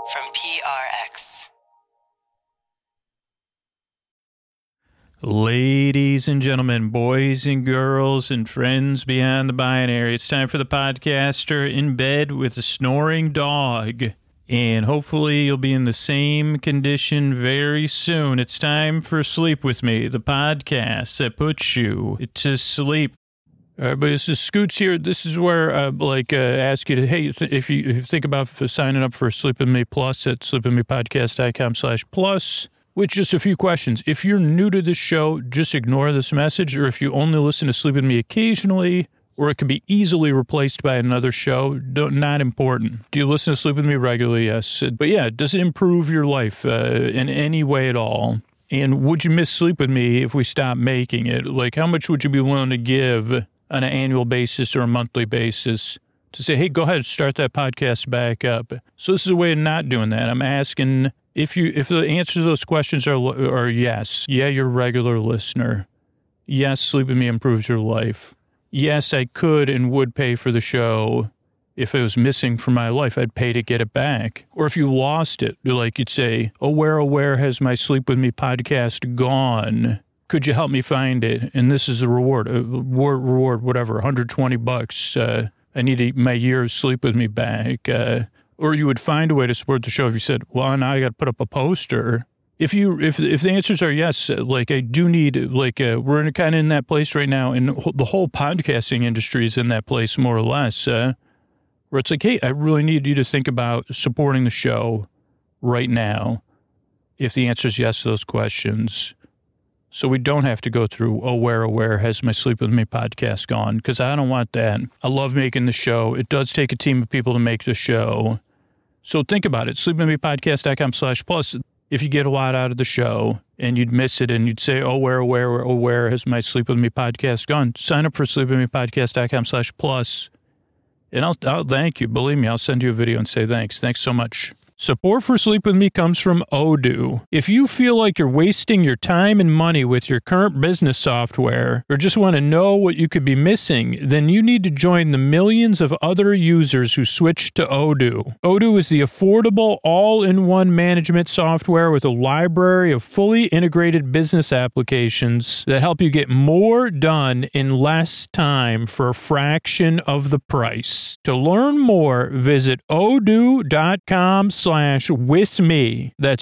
from PRX. Ladies and gentlemen, boys and girls, and friends beyond the binary, it's time for the podcaster in bed with a snoring dog. And hopefully you'll be in the same condition very soon. It's time for Sleep With Me, the podcast that puts you to sleep. But this is Scoots here. This is where ask you to, hey, if you think about signing up for Sleep With Me Plus at sleepwithmepodcast.com/plus. With just a few questions. If you're new to this show, just ignore this message, or if you only listen to Sleep With Me occasionally, or it can be easily replaced by another show, not important. Do you listen to Sleep With Me regularly? Yes. But yeah, does it improve your life in any way at all? And would you miss Sleep With Me if we stop making it? Like, how much would you be willing to give on an annual basis or a monthly basis to say, hey, go ahead, start that podcast back up? So this is a way of not doing that. I'm asking... If the answer to those questions are yes, yeah, you're a regular listener. Yes, Sleep With Me improves your life. Yes, I could and would pay for the show. If it was missing from my life, I'd pay to get it back. Or if you lost it, like you'd say, oh, where has my Sleep With Me podcast gone? Could you help me find it? And this is a reward, whatever, $120. I need my year of Sleep With Me back. Or you would find a way to support the show if you said, well, now I got to put up a poster. If the answers are yes, like I do need, we're kind of in that place right now, and the whole podcasting industry is in that place more or less, where it's like, hey, I really need you to think about supporting the show right now. If the answer is yes to those questions, so we don't have to go through, oh, where has my Sleep With Me podcast gone? Because I don't want that. I love making the show. It does take a team of people to make the show. So think about it, sleepwithmepodcast.com/plus. If you get a lot out of the show and you'd miss it and you'd say, oh, where has my Sleep With Me podcast gone? Sign up for sleepwithmepodcast.com/plus. And I'll thank you. Believe me, I'll send you a video and say thanks. Thanks so much. Support for Sleep With Me comes from Odoo. If you feel like you're wasting your time and money with your current business software, or just want to know what you could be missing, then you need to join the millions of other users who switched to Odoo. Odoo is the affordable, all-in-one management software with a library of fully integrated business applications that help you get more done in less time for a fraction of the price. To learn more, visit odoo.com/with me. That's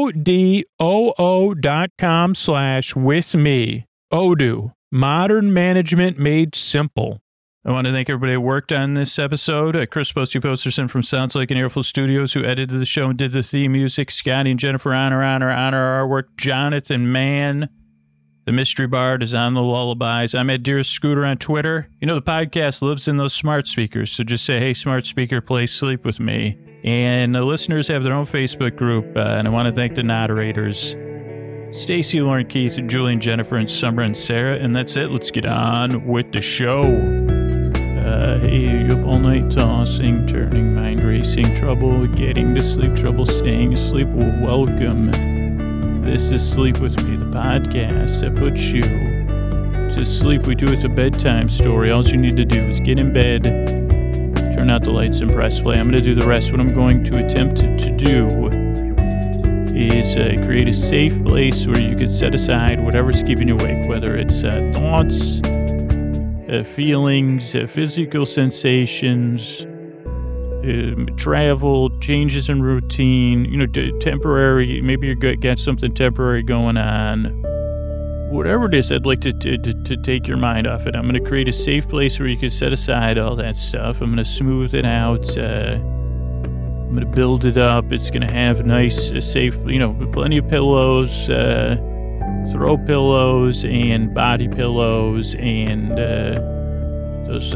ODOO.com/with me. Odoo, modern management made simple. I want to thank everybody who worked on this episode. Chris Posterson from Sounds Like an Earful Studios, who edited the show and did the theme music. Scotty and Jennifer on our artwork. Jonathan Mann, the mystery bard, is on the lullabies. I'm at Dearest Scooter on Twitter. You know, the podcast lives in those smart speakers, so just say, hey, smart speaker, play Sleep With Me. And the listeners have their own Facebook group, and I want to thank the moderators, Stacy, Lauren, Keith, Julian, Jennifer, and Summer, and Sarah. And that's it. Let's get on with the show. Hey, you're up all night tossing, turning, mind racing, trouble getting to sleep, trouble staying asleep. Well, welcome. This is Sleep With Me, the podcast that puts you to sleep. We do it a bedtime story. All you need to do is get in bed, turn out the lights and press play. I'm going to do the rest. What I'm going to attempt to do is create a safe place where you can set aside whatever's keeping you awake, whether it's thoughts, feelings, physical sensations, travel, changes in routine, temporary, maybe you got something temporary going on. Whatever it is, I'd like to take your mind off it. I'm going to create a safe place where you can set aside all that stuff. I'm going to smooth it out. I'm going to build it up. It's going to have nice, safe, plenty of pillows, throw pillows and body pillows and those,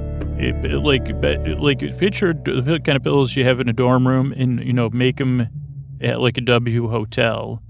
picture the kind of pillows you have in a dorm room and, make them at like a W hotel.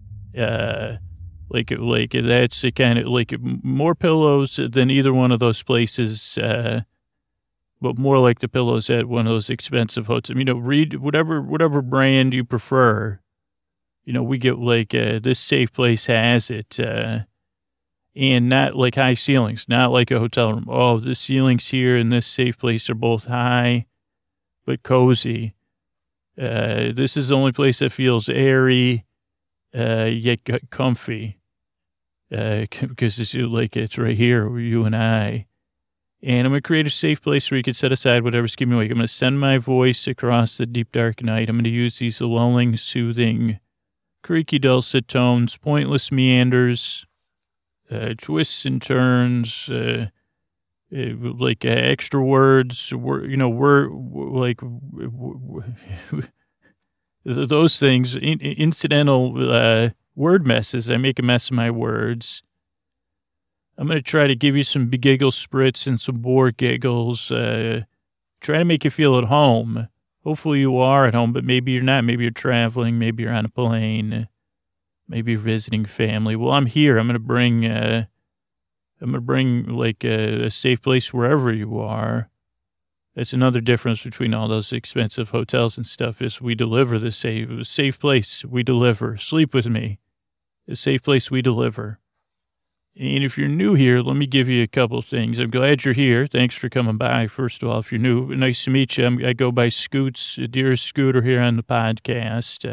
That's the kind of, more pillows than either one of those places, but more like the pillows at one of those expensive hotels. Read whatever brand you prefer. We get this safe place has it, and not like high ceilings, not like a hotel room. Oh, the ceilings here and this safe place are both high, but cozy. This is the only place that feels airy, yet comfy. Because it's right here with you and I. And I'm going to create a safe place where you can set aside whatever's keeping me awake. I'm going to send my voice across the deep, dark night. I'm going to use these lulling, soothing, creaky, dulcet tones, pointless meanders, twists and turns, extra words, those things, incidental word messes. I make a mess of my words. I'm going to try to give you some giggle spritz and some bore giggles. Try to make you feel at home. Hopefully you are at home, but maybe you're not. Maybe you're traveling. Maybe you're on a plane. Maybe you're visiting family. Well, I'm here. I'm going to bring a safe place wherever you are. That's another difference between all those expensive hotels and stuff is we deliver the safe place. We deliver. Sleep with me. A safe place we deliver. And if you're new here, let me give you a couple of things. I'm glad you're here. Thanks for coming by. First of all, if you're new, nice to meet you. I go by Scoots, Dearest Scooter here on the podcast.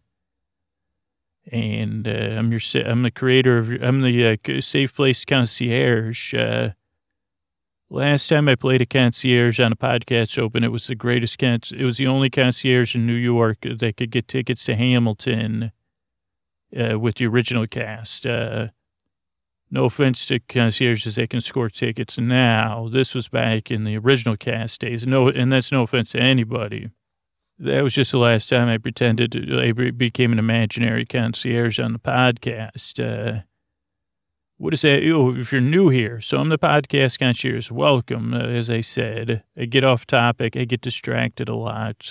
I'm the creator I'm the Safe Place Concierge. Last time I played a concierge on a podcast open, it was the greatest it was the only concierge in New York that could get tickets to Hamilton with the original cast. No offense to concierges that can score tickets now. This was back in the original cast days. And that's no offense to anybody. That was just the last time I pretended I became an imaginary concierge on the podcast. What is that? Oh, if you're new here, so I'm the podcast concierge. Welcome. As I said, I get off topic. I get distracted a lot.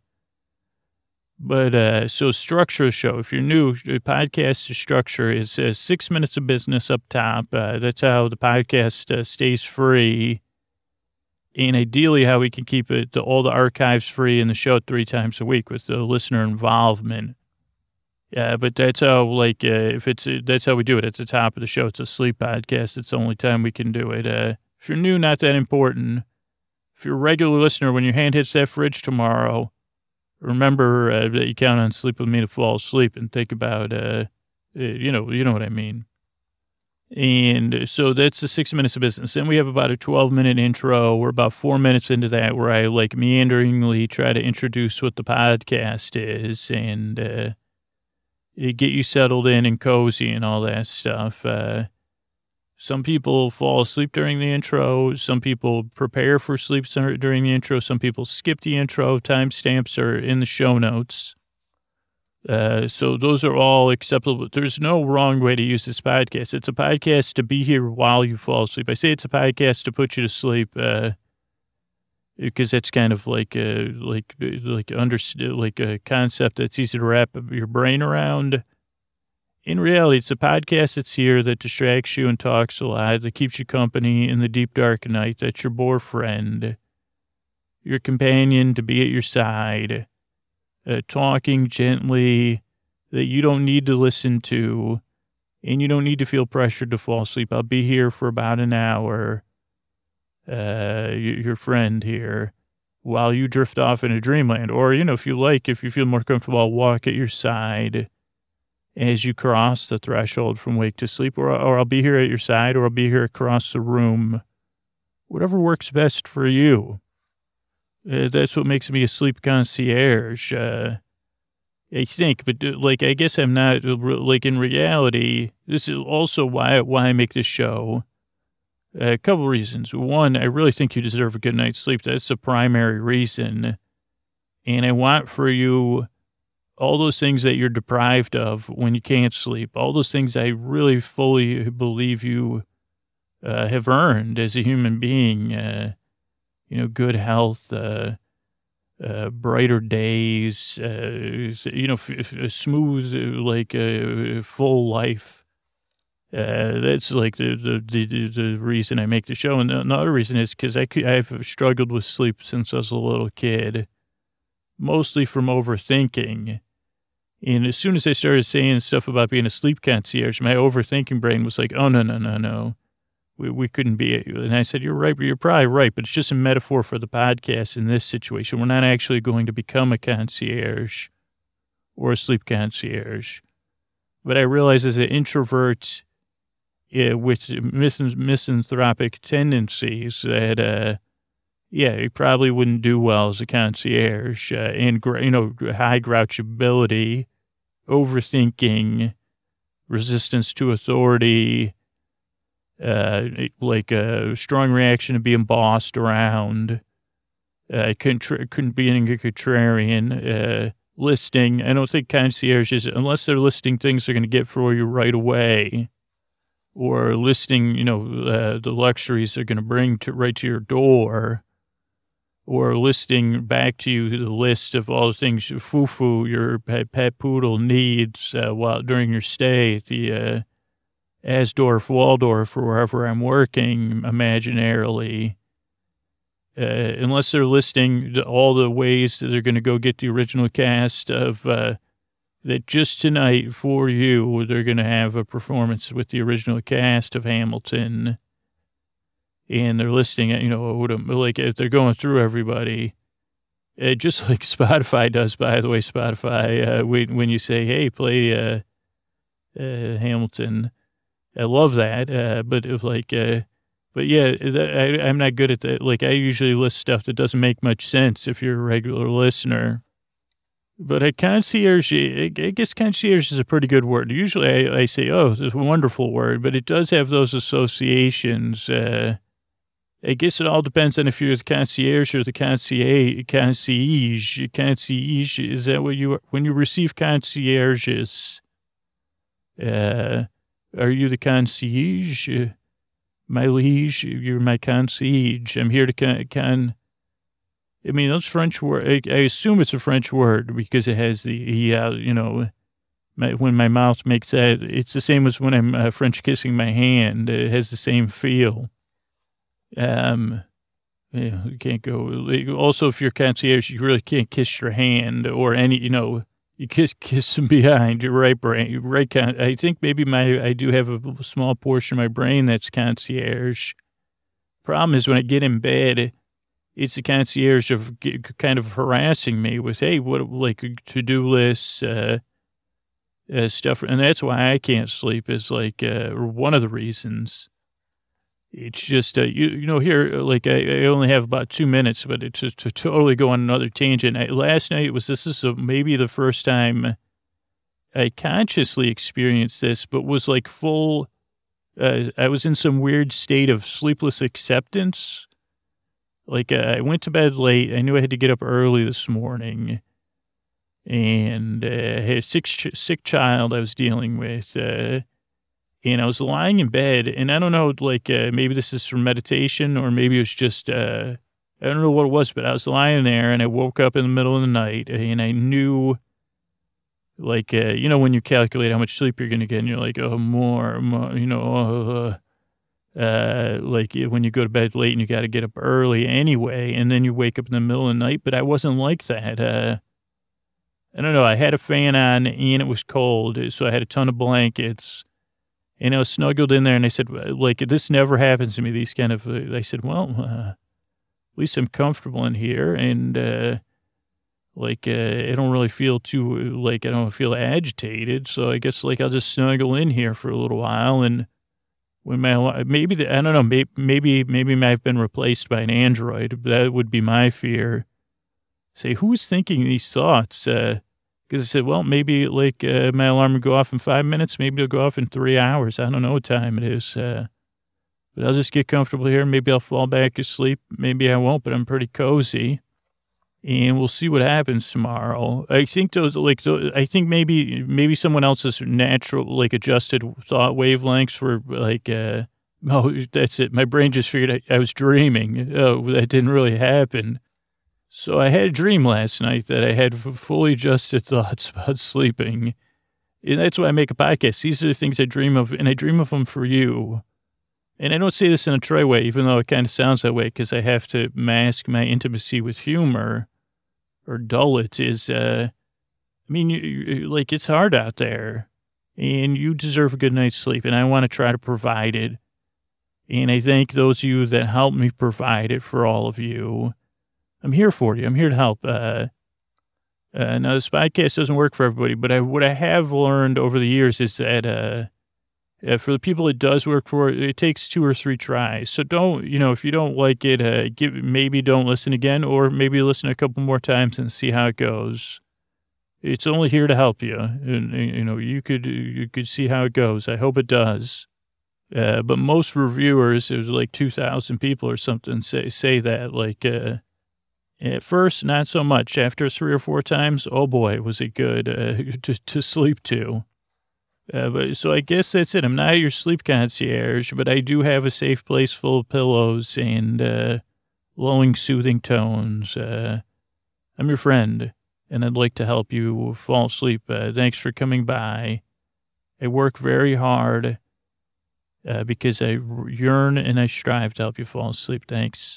So structure a show. If you're new, the podcast structure is 6 minutes of business up top. That's how the podcast stays free. And ideally how we can keep all the archives free and the show 3 times a week with the listener involvement. But that's how, that's how we do it at the top of the show. It's a sleep podcast. It's the only time we can do it. If you're new, not that important. If you're a regular listener, when your hand hits that fridge tomorrow, remember that you count on Sleep With Me to fall asleep and think about, you know what I mean. And so that's the 6 minutes of business. Then we have about a 12-minute intro. We're about 4 minutes into that where I meanderingly try to introduce what the podcast is and get you settled in and cozy and all that stuff. Some people fall asleep during the intro. Some people prepare for sleep during the intro. Some people skip the intro. Timestamps are in the show notes. So those are all acceptable. There's no wrong way to use this podcast. It's a podcast to be here while you fall asleep. I say it's a podcast to put you to sleep because that's kind of like a concept that's easy to wrap your brain around. In reality, it's a podcast that's here that distracts you and talks a lot, that keeps you company in the deep, dark night. That's your boar friend, your companion to be at your side, talking gently that you don't need to listen to, and you don't need to feel pressured to fall asleep. I'll be here for about an hour, your friend here, while you drift off into dreamland. Or, if you feel more comfortable, I'll walk at your side as you cross the threshold from wake to sleep, or I'll be here at your side, or I'll be here across the room. Whatever works best for you. That's what makes me a sleep concierge, I think. But, I guess I'm not, in reality, this is also why I make this show. A couple reasons. One, I really think you deserve a good night's sleep. That's the primary reason. And I want for you all those things that you're deprived of when you can't sleep, all those things I really fully believe you have earned as a human being, good health, brighter days, smooth, full life. That's the reason I make the show. And the other reason is because I've struggled with sleep since I was a little kid, mostly from overthinking. And as soon as I started saying stuff about being a sleep concierge, my overthinking brain was like, oh, no. we couldn't be. And I said, you're right, but you're probably right, but it's just a metaphor for the podcast in this situation. We're not actually going to become a concierge or a sleep concierge. But I realize as an introvert with misanthropic tendencies that, he probably wouldn't do well as a concierge and, high grouchability, overthinking, resistance to authority, like a strong reaction to being bossed around. Couldn't be a contrarian. Listing. I don't think concierges, unless they're listing things they're going to get for you right away, or listing, the luxuries they're going to bring right to your door, or listing back to you the list of all the things Fufu, your pet poodle, needs during your stay at the Asdorf, Waldorf, or wherever I'm working imaginarily. Unless they're listing all the ways that they're going to go get the original cast of that just tonight for you, they're going to have a performance with the original cast of Hamilton. And they're listing it, like if they're going through everybody, just like Spotify does, by the way. Spotify, when you say, hey, play Hamilton, I love that. But if but yeah, I'm not good at that. Like, I usually list stuff that doesn't make much sense if you're a regular listener. But a concierge, I guess concierge is a pretty good word. Usually I say, oh, it's a wonderful word, but it does have those associations. I guess it all depends on if you're the concierge or the concierge. Concierge, is that what you are? When you receive concierges, are you the concierge? My liege, you're my concierge. I'm here to I mean, those French words, I assume it's a French word because it has when my mouth makes that, it's the same as when I'm French kissing my hand. It has the same feel. You can't go. Also, if you're concierge, you really can't kiss your hand or you kiss them behind your right brain. I think maybe I do have a small portion of my brain that's concierge. Problem is when I get in bed, it's the concierge of kind of harassing me with, hey, what, like to-do lists, stuff. And that's why I can't sleep is one of the reasons. It's just, here, I only have about 2 minutes, but it's to totally go on another tangent. Last night this is maybe the first time I consciously experienced this, but was like full, I was in some weird state of sleepless acceptance. I went to bed late. I knew I had to get up early this morning, and I had a sick child I was dealing with, and I was lying in bed, and I don't know, maybe this is from meditation, or maybe it was just, I don't know what it was, but I was lying there, and I woke up in the middle of the night, and I knew, when you calculate how much sleep you're going to get, and you're like, oh, more, when you go to bed late and you got to get up early anyway, and then you wake up in the middle of the night, but I wasn't like that. I don't know, I had a fan on, and it was cold, so I had a ton of blankets. And I was snuggled in there, and I said, this never happens to me, these kind of, I said, well, at least I'm comfortable in here, and, I don't really feel too, I don't feel agitated, so I guess, I'll just snuggle in here for a little while, and when I don't know, maybe I've been replaced by an android, but that would be my fear. Say, who's thinking these thoughts? Because I said, well, maybe my alarm would go off in 5 minutes. Maybe it'll go off in 3 hours. I don't know what time it is. But I'll just get comfortable here. Maybe I'll fall back asleep. Maybe I won't, but I'm pretty cozy. And we'll see what happens tomorrow. I think I think maybe someone else's natural, adjusted thought wavelengths were oh, that's it. My brain just figured I was dreaming. Oh, that didn't really happen. So I had a dream last night that I had fully adjusted thoughts about sleeping. And that's why I make a podcast. These are the things I dream of, and I dream of them for you. And I don't say this in a Troy way, even though it kind of sounds that way, because I have to mask my intimacy with humor or dull it. It's hard out there, and you deserve a good night's sleep, and I want to try to provide it. And I thank those of you that help me provide it for all of you. I'm here for you. I'm here to help. Now, this podcast doesn't work for everybody, but what I have learned over the years is that for the people it does work for, it takes 2 or 3 tries. So don't, if you don't like it, maybe don't listen again, or maybe listen a couple more times and see how it goes. It's only here to help you. And, you could see how it goes. I hope it does. But most reviewers, it was like 2,000 people or something, say that, like, at first, not so much. After 3 or 4 times, oh boy, was it good to sleep to. So I guess that's it. I'm not your sleep concierge, but I do have a safe place full of pillows and lulling, soothing tones. I'm your friend, and I'd like to help you fall asleep. Thanks for coming by. I work very hard because I yearn and I strive to help you fall asleep. Thanks.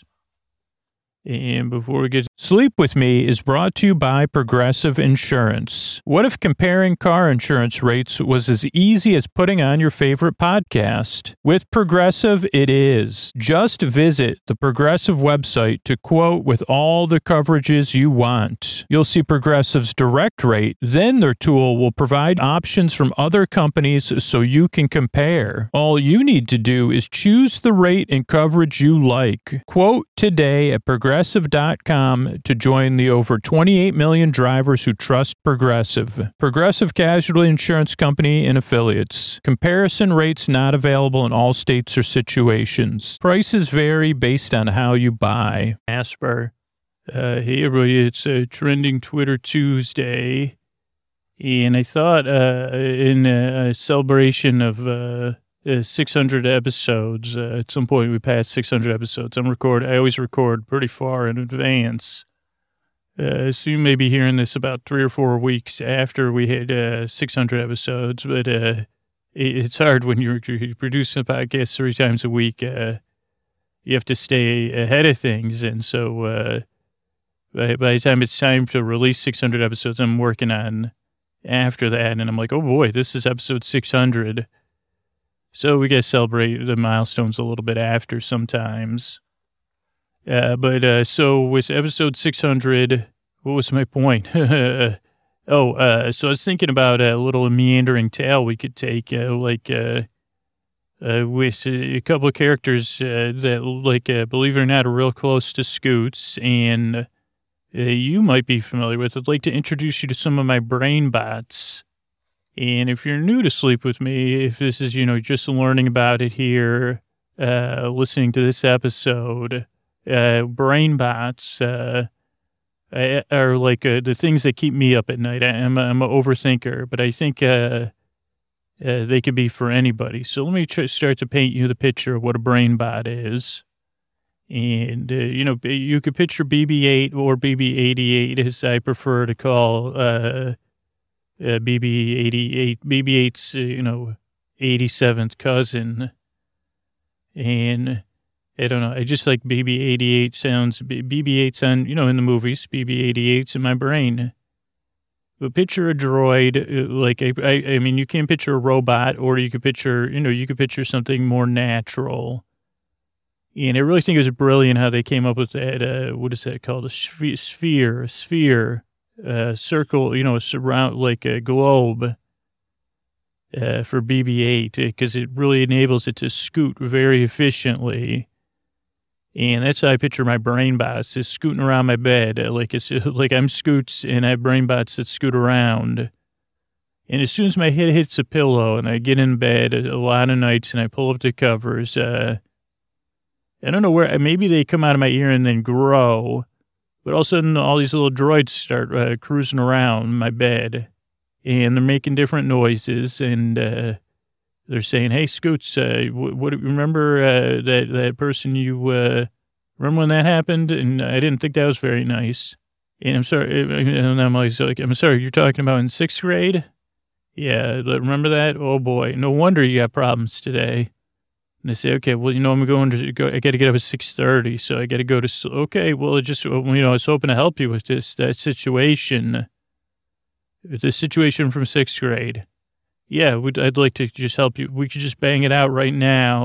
And before we get Sleep With Me is brought to you by Progressive Insurance. What if comparing car insurance rates was as easy as putting on your favorite podcast? With Progressive, it is. Just visit the Progressive website to quote with all the coverages you want. You'll see Progressive's direct rate, then their tool will provide options from other companies so you can compare. All you need to do is choose the rate and coverage you like. Quote today at Progressive.com to join the over 28 million drivers who trust Progressive. Progressive Casualty Insurance Company and Affiliates. Comparison rates not available in all states or situations. Prices vary based on how you buy. Asper. Hey, everybody, it's a trending Twitter Tuesday. And I thought in a celebration of 600 episodes. At some point, we passed 600 episodes. I always record pretty far in advance. So you may be hearing this about 3 or 4 weeks after we hit 600 episodes. But it's hard when you're producing a podcast 3 times a week. You have to stay ahead of things. And so by the time it's time to release 600 episodes, I'm working on after that. And I'm like, oh, boy, this is episode 600. So we got to celebrate the milestones a little bit after sometimes. So with episode 600, what was my point? So I was thinking about a little meandering tale we could take, with a couple of characters that, believe it or not, are real close to Scoots, and you might be familiar with. I'd like to introduce you to some of my brain bots. And if you're new to Sleep With Me, if this is, just learning about it here, listening to this episode, brain bots are like the things that keep me up at night. I'm an overthinker, but I think they could be for anybody. So let me start to paint you the picture of what a brain bot is. And, you could picture BB-8 or BB-88, as I prefer to call BB-8's, 87th cousin. And I don't know, I just like BB-88 sounds, BB-8's on, in the movies, BB-88's in my brain. But picture a droid, I mean, you can picture a robot, or you could picture something more natural. And I really think it was brilliant how they came up with that, what is that called? A sphere. Circle, surround like a globe for BB-8, because it really enables it to scoot very efficiently. And that's how I picture my brain bots, is scooting around my bed. Like I'm Scoots and I have brain bots that scoot around. And as soon as my head hits a pillow and I get in bed a lot of nights and I pull up the covers, I don't know where, maybe they come out of my ear and then grow. But all of a sudden, all these little droids start cruising around my bed, and they're making different noises, and they're saying, "Hey, Scoots, remember that person you remember when that happened?" And I didn't think that was very nice. And I'm sorry, and I'm like, "I'm sorry, you're talking about in 6th grade? Yeah, remember that? Oh boy, no wonder you got problems today." And they say, okay, well, I'm I got to get up at 6:30, so I got to go to, okay, well, I was hoping to help you with that situation, the situation from 6th grade. Yeah, I'd like to just help you. We could just bang it out right now.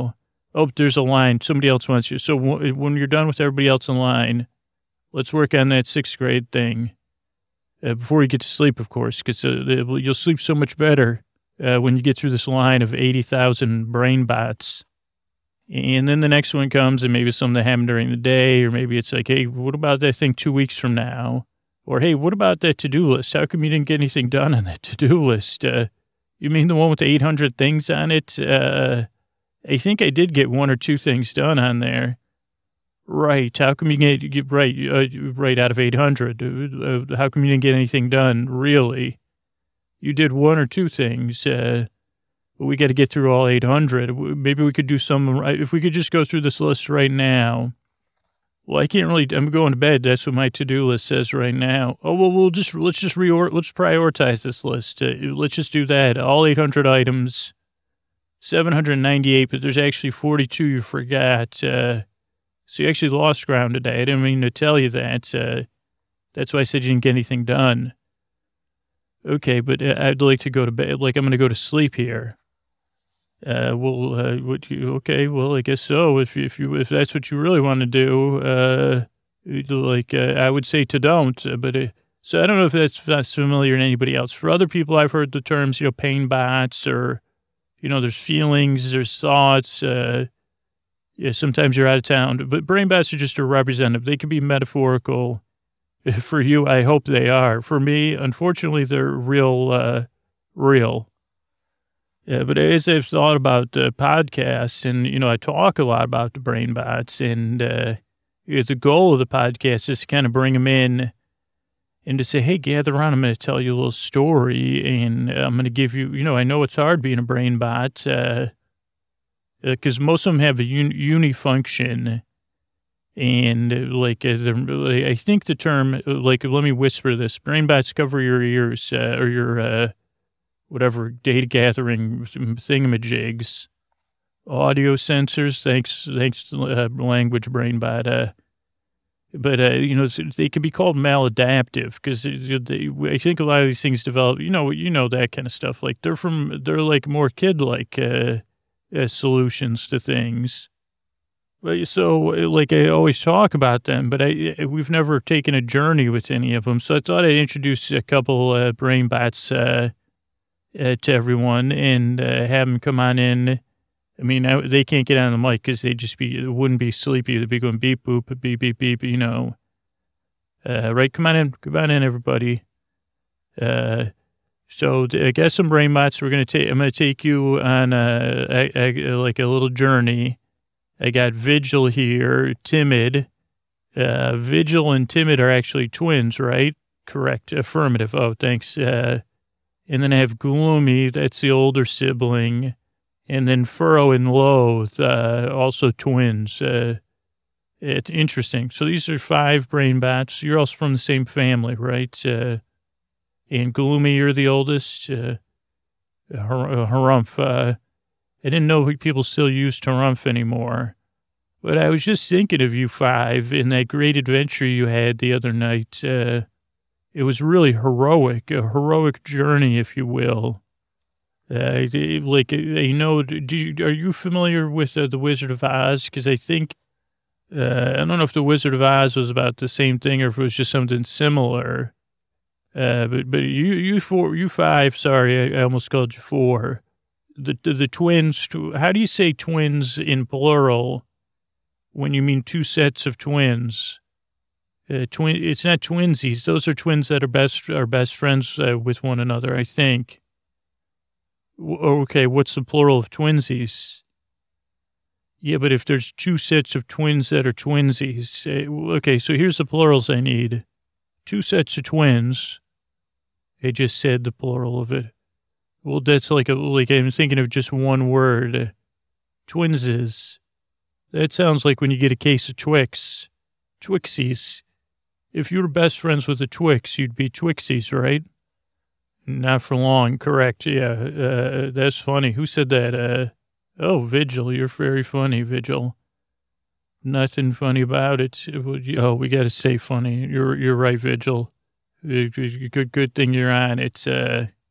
Oh, there's a line. Somebody else wants you. So when you're done with everybody else in line, let's work on that 6th grade thing before you get to sleep, of course, because you'll sleep so much better when you get through this line of 80,000 brain bots. And then the next one comes, and maybe something that happened during the day, or maybe it's like, hey, what about that thing 2 weeks from now? Or, hey, what about that to-do list? How come you didn't get anything done on that to-do list? You mean the one with the 800 things on it? I think I did get 1 or 2 things done on there. Right. How come you get right out of 800? How come you didn't get anything done? Really? You did 1 or 2 things. But we got to get through all 800. Maybe we could do some, if we could just go through this list right now. Well, I can't really, I'm going to bed. That's what my to-do list says right now. Oh, well, let's prioritize this list. Let's just do that. All 800 items, 798, but there's actually 42 you forgot. So you actually lost ground today. I didn't mean to tell you that. That's why I said you didn't get anything done. Okay, but I'd like to go to bed. Like, I'm going to go to sleep here. Okay, well, I guess so. If that's what you really want to do, I would say to don't, but, so I don't know if that's familiar to anybody else. For other people, I've heard the terms, pain bots, or, there's feelings, there's thoughts, sometimes you're out of town, but brain bots are just a representative. They can be metaphorical. For you, I hope they are. For me, unfortunately, they're real. Yeah, but as I've thought about podcasts, and, I talk a lot about the brain bots, and the goal of the podcast is to kind of bring them in and to say, hey, gather around, I'm going to tell you a little story, and I'm going to give you, I know it's hard being a brain bot, because most of them have a unifunction, and, I think the term, let me whisper this, brain bots cover your ears, or your, whatever, data gathering thingamajigs, audio sensors, thanks language brain bot. But they can be called maladaptive because I think a lot of these things develop, that kind of stuff. Like they're like more kid-like solutions to things. So I always talk about them, but we've never taken a journey with any of them. So I thought I'd introduce a couple brain bots to everyone and have them come on in. I mean, they can't get on the mic because it wouldn't be sleepy. They'd be going beep, boop, beep, beep, beep, right, come on in, everybody. So I guess some brain bots, I'm going to take you on a little journey. I got Vigil here, Timid. Vigil and Timid are actually twins, right? Correct. Affirmative. Oh, thanks. And then I have Gloomy, that's the older sibling. And then Furrow and Loathe, also twins. It's interesting. So these are 5 brain bots. You're also from the same family, right? And Gloomy, you're the oldest. Harumph. I didn't know people still use Harumph anymore. But I was just thinking of you 5 in that great adventure you had the other night. It was really heroic, a heroic journey, if you will. Are you familiar with The Wizard of Oz? Because I think, I don't know if The Wizard of Oz was about the same thing or if it was just something similar. But you 5, sorry, I almost called you 4. The twins, how do you say twins in plural when you mean 2 sets of twins? It's not twinsies. Those are twins that are best friends with one another, I think. Okay, what's the plural of twinsies? Yeah, but if there's 2 sets of twins that are twinsies, okay, so here's the plurals I need. 2 sets of twins. I just said the plural of it. Well, that's like I'm thinking of just one word. Twinses. That sounds like when you get a case of Twix. Twixies. If you were best friends with a Twix, you'd be Twixies, right? Not for long, correct. Yeah, that's funny. Who said that? Oh, Vigil, you're very funny, Vigil. Nothing funny about it. Oh, we got to stay funny. You're right, Vigil. Good thing you're on. It's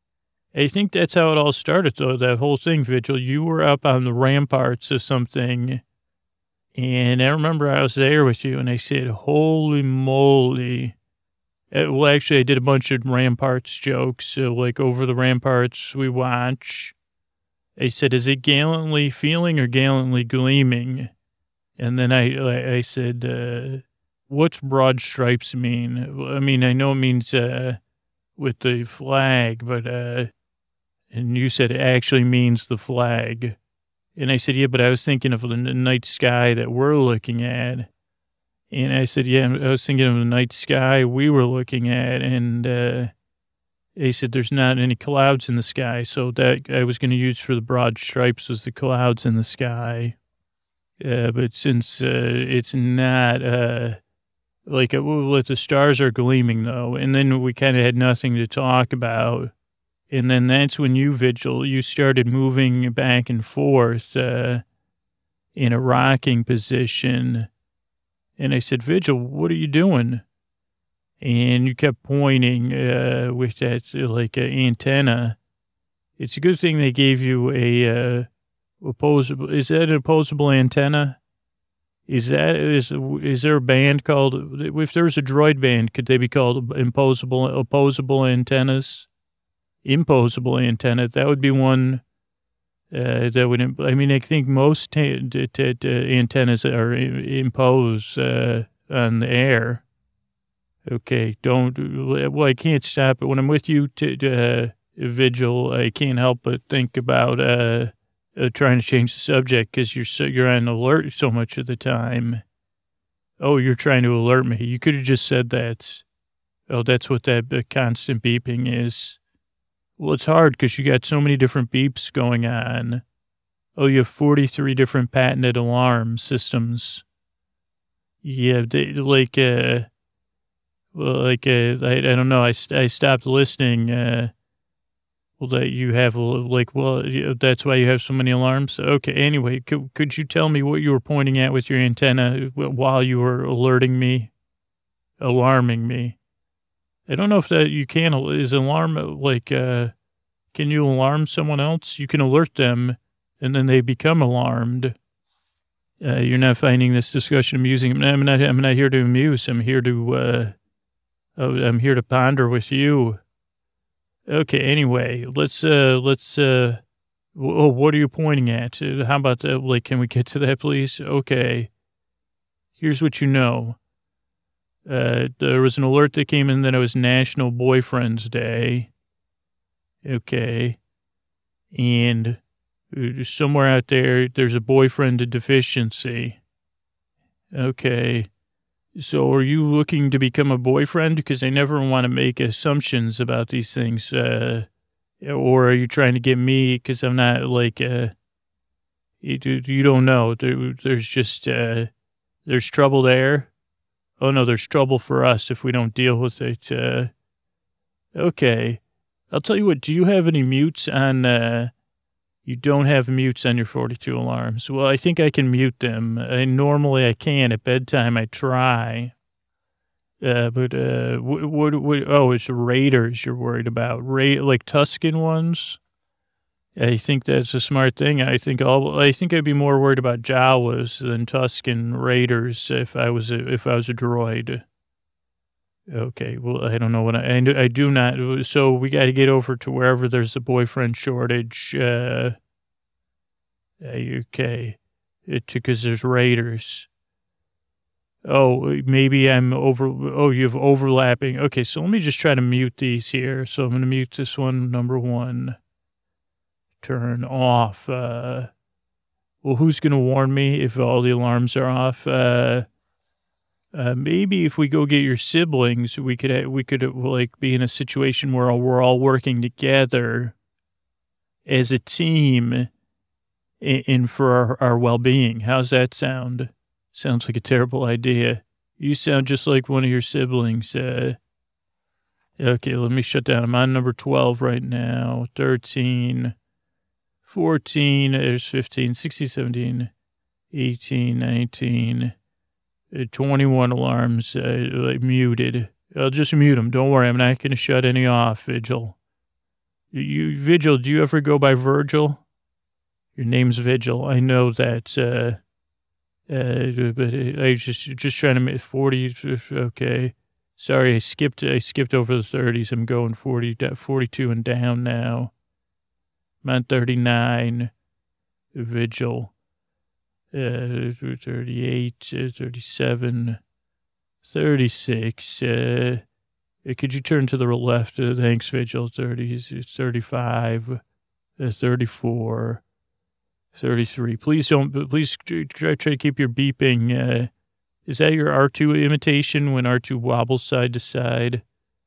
I think that's how it all started, though, that whole thing, Vigil. You were up on the ramparts of something, and I remember I was there with you, and I said, holy moly. Well, actually, I did a bunch of ramparts jokes, so like over the ramparts we watch. I said, is it gallantly feeling or gallantly gleaming? And then I said, what's broad stripes mean? I mean, I know it means with the flag, but, and you said it actually means the flag. And I said, yeah, but I was thinking of the night sky that we're looking at. And I said, yeah, I was thinking of the night sky we were looking at. And they said there's not any clouds in the sky. So that I was going to use for the broad stripes was the clouds in the sky. But since it's not, like, the stars are gleaming, though. And then we kind of had nothing to talk about. And then that's when you, Vigil, you started moving back and forth in a rocking position. And I said, Vigil, what are you doing? And you kept pointing with that, like, antenna. It's a good thing they gave you a opposable. Is that an opposable antenna? Is there a band called, if there's a droid band, could they be called opposable antennas? Imposable antenna. That would be one that would, I mean, I think most antennas are imposed on the air. Okay, well, I can't stop it. When I'm with you, Vigil, I can't help but think about trying to change the subject because you're on alert so much of the time. Oh, you're trying to alert me. You could have just said that. Oh, that's what that constant beeping is. Well, it's hard because you got so many different beeps going on. Oh, you have 43 different patented alarm systems. Yeah, I don't know. I stopped listening. Well, that you have, that's why you have so many alarms. Okay. Anyway, could you tell me what you were pointing at with your antenna while you were alerting me, alarming me? I don't know if that you can, is alarm, can you alarm someone else? You can alert them and then they become alarmed. You're not finding this discussion amusing. I'm not here to amuse. I'm here to ponder with you. Okay. Anyway, let's, what are you pointing at? How about that? Can we get to that, please? Okay. Here's what you know. There was an alert that came in that it was National Boyfriend's Day. Okay. And somewhere out there's a boyfriend deficiency. Okay. So are you looking to become a boyfriend? Because I never want to make assumptions about these things. Or are you trying to get me? Because I'm not you don't know. There's just, there's trouble there. Oh, no, there's trouble for us if we don't deal with it. Okay. I'll tell you what, do you have any mutes on, you don't have mutes on your 42 alarms. Well, I think I can mute them. Normally I can. At bedtime I try. But it's Raiders you're worried about. Like Tusken ones? I think that's a smart thing. I think I'd be more worried about Jawas than Tusken Raiders if I was a droid. Okay, well, I don't know what I do not. So we got to get over to wherever there's a boyfriend shortage. Okay, because there's Raiders. Oh, maybe I'm over. Oh, you have overlapping. Okay, so let me just try to mute these here. So I'm going to mute this one, number one. Turn off. Well, who's going to warn me if all the alarms are off? Maybe if we go get your siblings, we could be in a situation where we're all working together as a team in for our well-being. How's that sound? Sounds like a terrible idea. You sound just like one of your siblings. Okay, let me shut down. I'm on number 12 right now. 13, 14, there's 15, 16, 17, 18, 19, 21 alarms muted. I'll just mute them. Don't worry. I'm not going to shut any off, Vigil. Vigil, do you ever go by Virgil? Your name's Vigil. I know that, but I was just trying to make 40. Okay. Sorry, I skipped over the 30s. I'm going 42 and down now. I'm on 39. Vigil. 38, 37, 36. Could you turn to the keep thanks, Vigil. 30, 35, 34, 33. Please try to keep your beeping. Is that your R2 imitation when R2 wobbles side to side?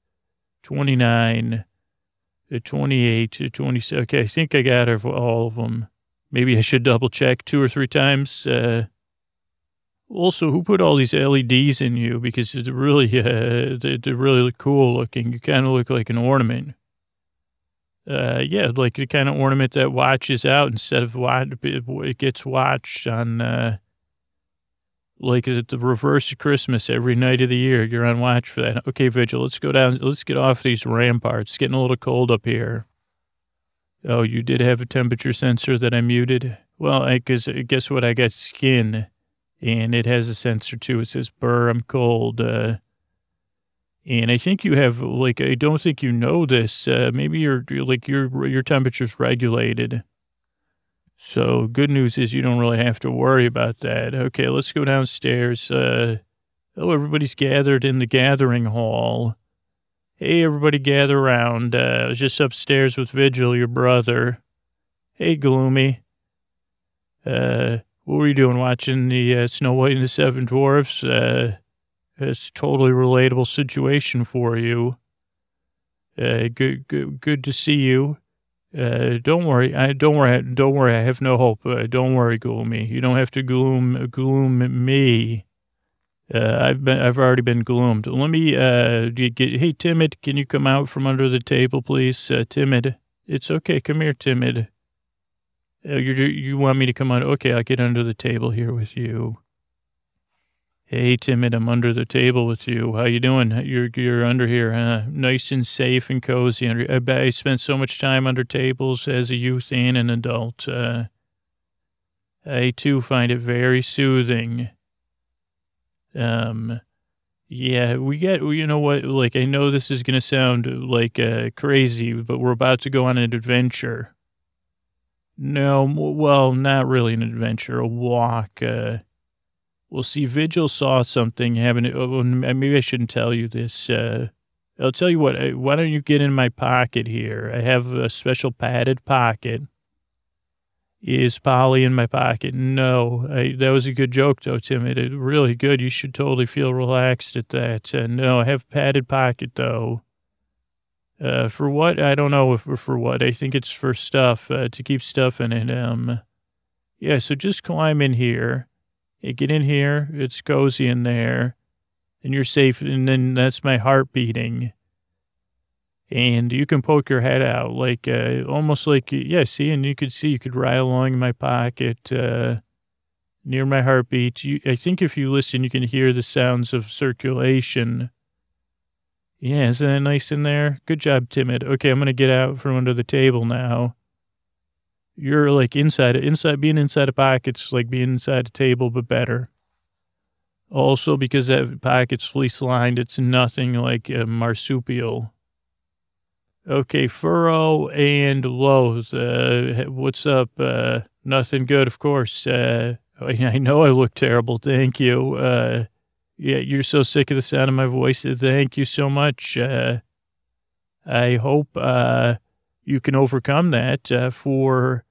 29, 28, 27. Okay, I think I got all of them. Maybe I should double check 2 or 3 times. Also, who put all these LEDs in you? Because they're really cool looking. You kind of look like an ornament. Yeah, like the kind of ornament that watches out instead of it gets watched on, like at the reverse of Christmas every night of the year. You're on watch for that. Okay, Vigil, let's go down. Let's get off these ramparts. It's getting a little cold up here. Oh, you did have a temperature sensor that I muted? Well, guess what? I got skin, and it has a sensor too. It says, "Burr, I'm cold." And I think you have, like, I don't think you know this. Maybe your temperature's regulated. So good news is you don't really have to worry about that. Okay, let's go downstairs. Everybody's gathered in the gathering hall. Hey, everybody gather around. I was just upstairs with Vigil, your brother. Hey, Gloomy. What were you doing, watching the Snow White and the Seven Dwarfs? It's a totally relatable situation for you. Good to see you. Don't worry. Don't worry. I have no hope. Don't worry, Gloomy. You don't have to gloom me. I've already been gloomed. Let me, hey, Timid, can you come out from under the table, please? Timid. It's okay. Come here, Timid. You want me to come on? Okay, I'll get under the table here with you. Hey, Timid, I'm under the table with you. How you doing? You're under here, huh? Nice and safe and cozy. I bet I spent so much time under tables as a youth and an adult. I, too, find it very soothing. Yeah, you know what, like, I know this is going to sound like crazy, but we're about to go on an adventure. No, well, not really an adventure, a walk. We'll see, Vigil saw something maybe I shouldn't tell you this. I'll tell you what, why don't you get in my pocket here? I have a special padded pocket. Is Polly in my pocket? No. That was a good joke, though, Tim. Really good. You should totally feel relaxed at that. No, I have padded pocket, though. For what? I don't know for what. I think it's for stuff, to keep stuff in it. Yeah, so just climb in here. Hey, get in here. It's cozy in there. And you're safe. And then that's my heart beating. And you can poke your head out like, almost like, yeah, see, and you could ride along in my pocket, near my heartbeat. I think if you listen, you can hear the sounds of circulation. Yeah, isn't that nice in there? Good job, Timid. Okay, I'm going to get out from under the table now. You're like being inside a pocket's like being inside a table, but better. Also, because that pocket's fleece lined, it's nothing like a marsupial. Okay, Furrow and Loathe, what's up? Nothing good, of course. I know I look terrible, thank you. Yeah, you're so sick of the sound of my voice, thank you so much. I hope you can overcome that for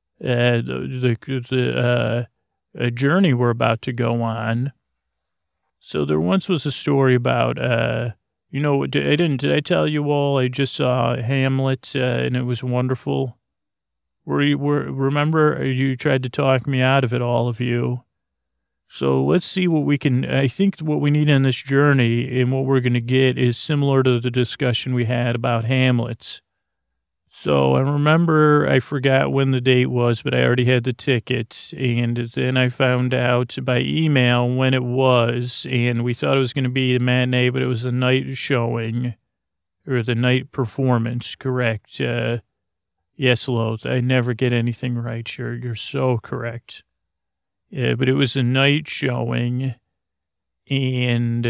the journey we're about to go on. So there once was a story about... did I tell you all I just saw Hamlet, and it was wonderful? Remember, you tried to talk me out of it, all of you. So let's see what we can, I think what we need on this journey and what we're going to get is similar to the discussion we had about Hamlet's. So I remember, I forgot when the date was, but I already had the tickets, and then I found out by email when it was, and we thought it was going to be the matinee, but it was the night showing. or the night performance, correct. Yes, Loth, I never get anything right. You're so correct. But it was a night showing, and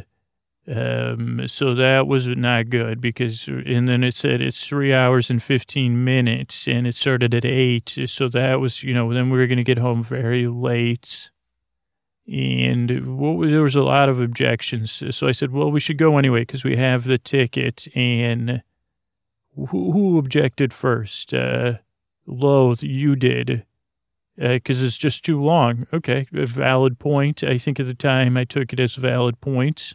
so that was not good and then it said it's 3 hours and 15 minutes, and it started at 8. So that was, then we were going to get home very late. And there was a lot of objections. So I said, well, we should go anyway because we have the ticket. And who objected first? Loth, you did. Because it's just too long. Okay, a valid point. I think at the time I took it as a valid point.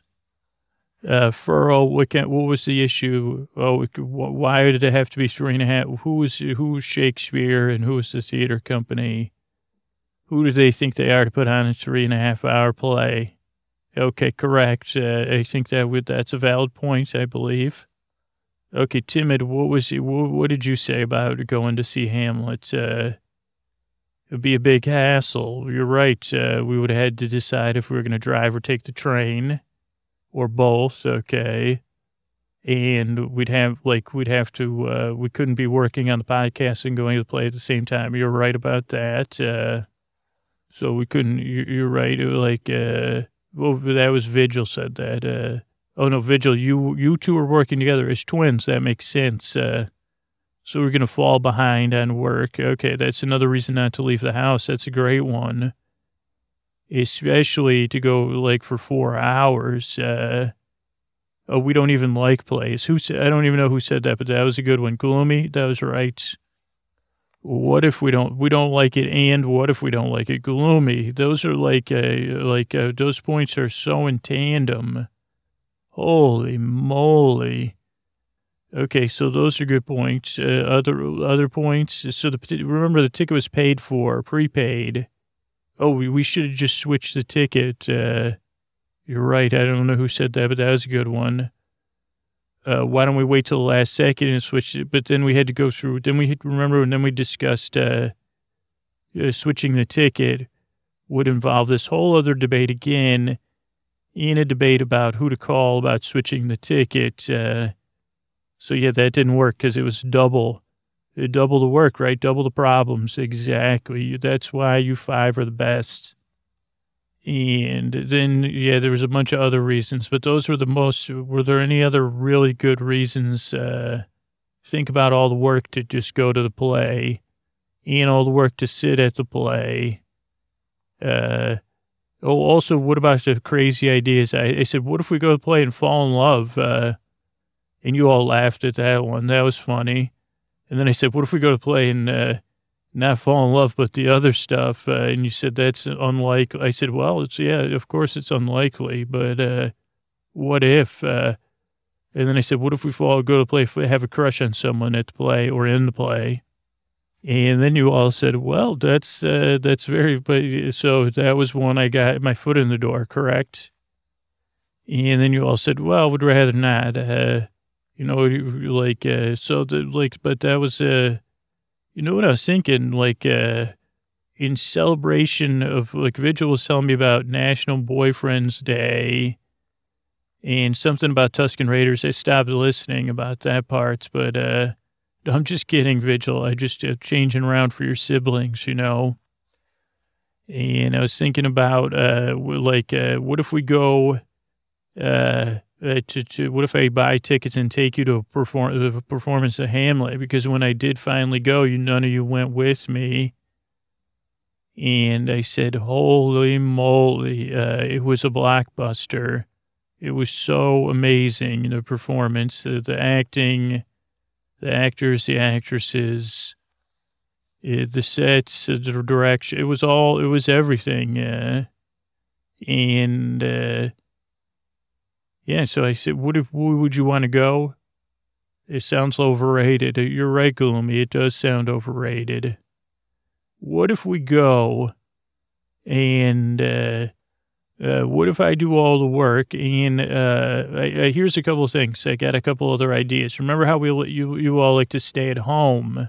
Furrow, what was the issue? Oh, why did it have to be 3.5? Who was Shakespeare and who was the theater company? Who do they think they are to put on a 3.5-hour play? Okay, correct. I think that's a valid point, I believe. Okay, Timid, what did you say about going to see Hamlet? It'd be a big hassle. You're right. We would have had to decide if we were going to drive or take the train, or both. Okay, and we couldn't be working on the podcast and going to the play at the same time. You're right about that. So we couldn't. You're right. It was that was Vigil said that. Oh no, Vigil, you two are working together as twins. That makes sense. So we're going to fall behind on work. Okay, that's another reason not to leave the house. That's a great one. Especially to go for 4 hours. We don't even like plays. I don't even know who said that, but that was a good one. Gloomy, that was right. What if we don't like it, and what if we don't like it? Gloomy, those are those points are so in tandem. Holy moly. Okay, so those are good points. Other points. So remember the ticket was paid for, prepaid. Oh, we should have just switched the ticket. You're right. I don't know who said that, but that was a good one. Why don't we wait till the last second and switch it? But then we had to go through. Then we discussed switching the ticket would involve this whole other debate again, in a debate about who to call about switching the ticket. So yeah, that didn't work because it was double the work, right? Double the problems. Exactly. That's why you 5 are the best. And then, yeah, there was a bunch of other reasons, but those were the most. Were there any other really good reasons? Think about all the work to just go to the play and all the work to sit at the play. Also, what about the crazy ideas? I said, what if we go to the play and fall in love? And you all laughed at that one. That was funny. And then I said, what if we go to play and not fall in love, but the other stuff? And you said, that's unlikely. I said, well, of course it's unlikely, but what if? And then I said, what if we go to play, if we have a crush on someone at the play or in the play? And then you all said, well, that's very, but so that was one I got my foot in the door, correct? And then you all said, well, would rather not, but that was, what I was thinking, in celebration of, Vigil was telling me about National Boyfriend's Day and something about Tusken Raiders. I stopped listening about that part, but, I'm just kidding, Vigil. I just changing around for your siblings, And I was thinking about, what if we go, what if I buy tickets and take you to the performance of Hamlet? Because when I did finally go, none of you went with me. And I said, holy moly, it was a blockbuster. It was so amazing, the performance, the acting, the actors, the actresses, the sets, the direction. It was everything. So I said, would you want to go? It sounds overrated. You're right, Gloomy. It does sound overrated. What if we go and what if I do all the work? And here's a couple of things. I got a couple other ideas. Remember how you all like to stay at home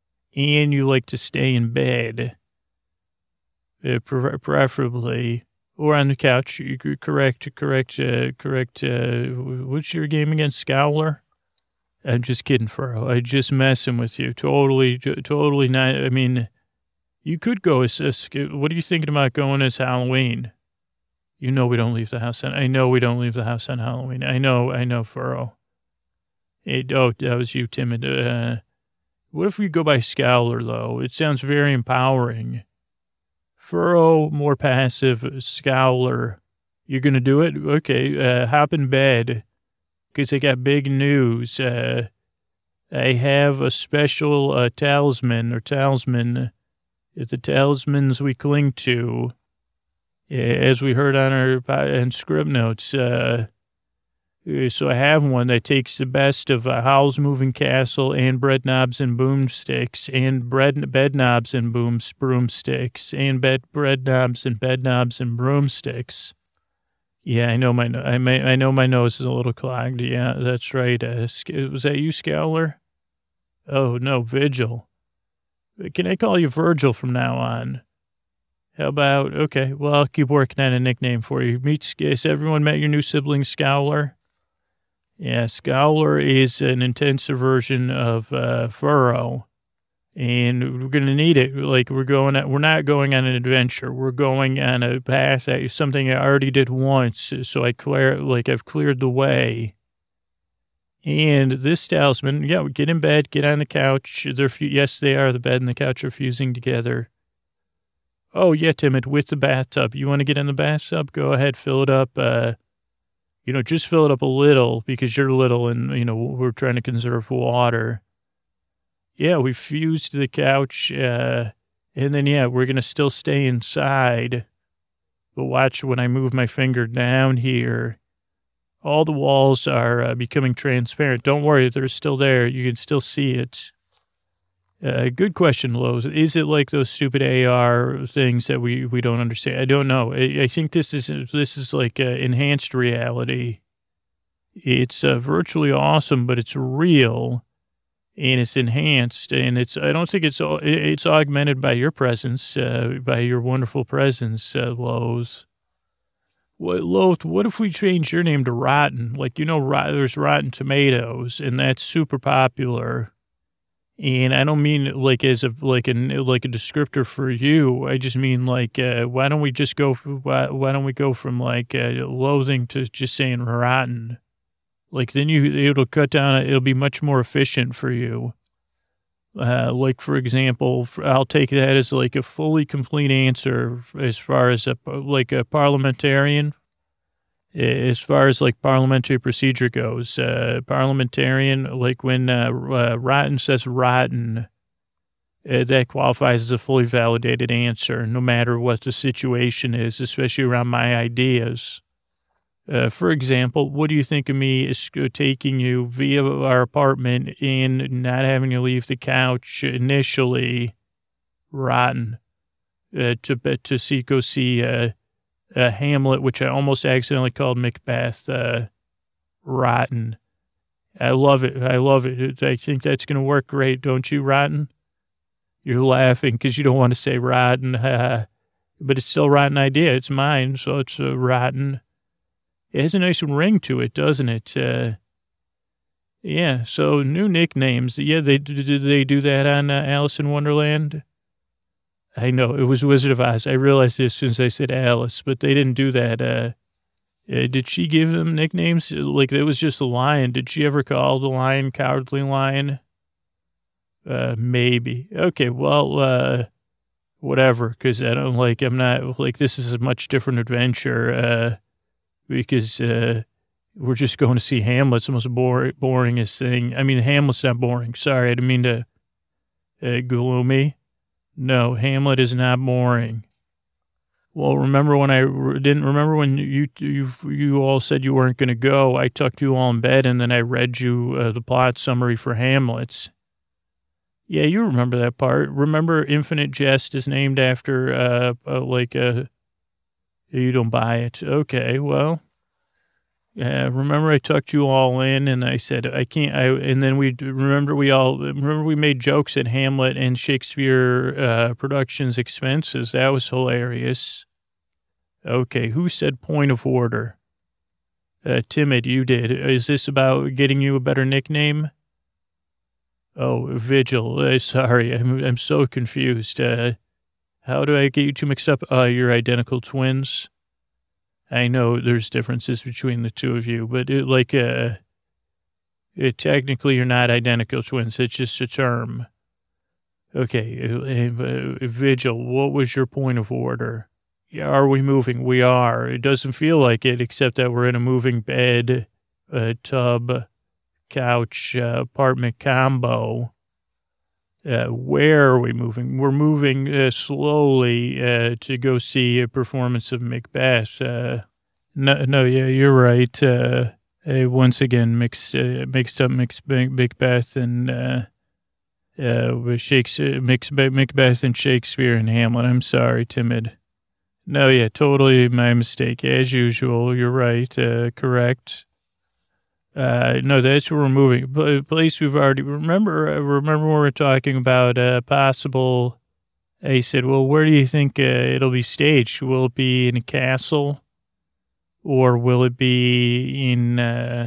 and you like to stay in bed, preferably. Or on the couch. Correct. What's your game against, Scowler? I'm just kidding, Furrow. I'm just messing with you. Totally not. I mean, you could go as, what are you thinking about going as Halloween? You know we don't leave the house on, I know we don't leave the house on Halloween. I know, Furrow. That was you, Timid. What if we go by Scowler, though? It sounds very empowering. Furrow, more passive. Scowler. You're going to do it? Okay, hop in bed, because I got big news. I have a special talisman, the talismans we cling to, as we heard on our script notes. So I have one that takes the best of Howl's Moving Castle and Bread Knobs and Boomsticks and Bed Knobs and Broomsticks and Bread Knobs and Bed Knobs and Broomsticks. Yeah, I know my nose is a little clogged. Yeah, that's right. Was that you, Scowler? Oh, no, Vigil. Can I call you Virgil from now on? How about, okay, well, I'll keep working on a nickname for you. Has everyone met your new sibling, Scowler? Yeah, Scowler is an intensive version of Furrow, and we're going to need it. Like, we're not going on an adventure. We're going on a path that is something I already did once, so I've cleared the way. And this talisman, yeah, get in bed, get on the couch. Yes, they are. The bed and the couch are fusing together. Oh, yeah, Timid, with the bathtub. You want to get in the bathtub? Go ahead, fill it up. Just fill it up a little because you're little and, we're trying to conserve water. Yeah, we fused the couch. And then, we're going to still stay inside. But watch when I move my finger down here. All the walls are becoming transparent. Don't worry, they're still there. You can still see it. Good question, Lowe's. Is it like those stupid AR things that we don't understand? I don't know. I think this is like enhanced reality. It's virtually awesome, but it's real, and it's enhanced, and I don't think it's augmented by your presence, by your wonderful presence, Lowe's. What if we change your name to Rotten? There's Rotten Tomatoes, and that's super popular. And I don't mean like as a descriptor for you. I just mean why don't we go from loathing to just saying rotten? Then it'll cut down. It'll be much more efficient for you. For example, I'll take that as a fully complete answer as far as a parliamentarian. As far as parliamentary procedure goes, parliamentarian, when Rotten says rotten, that qualifies as a fully validated answer, no matter what the situation is, especially around my ideas. For example, what do you think of me taking you via our apartment and not having to leave the couch initially? Rotten. To go see Hamlet, which I almost accidentally called Macbeth, rotten. I love it. I think that's going to work great, don't you, Rotten? You're laughing because you don't want to say rotten, but it's still a rotten idea. It's mine, so it's rotten. It has a nice ring to it, doesn't it? Yeah, so new nicknames. Yeah, they do that on Alice in Wonderland? I know, it was Wizard of Oz. I realized it as soon as I said Alice, but they didn't do that. Did she give them nicknames? It was just a lion. Did she ever call the lion Cowardly Lion? Maybe. Okay, well, whatever, because I'm not, this is a much different adventure, because we're just going to see Hamlet. It's the most boringest thing. I mean, Hamlet's not boring. Sorry, I didn't mean to gloomy. No, Hamlet is not boring. Well, remember when you all said you weren't going to go? I tucked you all in bed, and then I read you the plot summary for Hamlet. Yeah, you remember that part. Remember Infinite Jest is named after, you don't buy it. Okay, well, remember I tucked you all in and I said, and then we made jokes at Hamlet and Shakespeare Productions expenses. That was hilarious. Okay, who said point of order? Timid, you did. Is this about getting you a better nickname? Oh, Vigil. Sorry, I'm so confused. How do I get you two mixed up? You're identical twins. I know there's differences between the two of you, but technically you're not identical twins. It's just a term. Okay, Vigil, what was your point of order? Yeah, are we moving? We are. It doesn't feel like it, except that we're in a moving bed, tub, couch, apartment combo. Where are we moving? We're moving slowly to go see a performance of Macbeth. No, yeah, you're right. Once again, mixed up Macbeth and Macbeth and Shakespeare and Hamlet. I'm sorry, Timid. No, yeah, totally my mistake. As usual, you're right. Correct. No, that's where we're moving. Place we've already remember when we were talking about possible. I said, well, where do you think it'll be staged? Will it be in a castle, or will it be in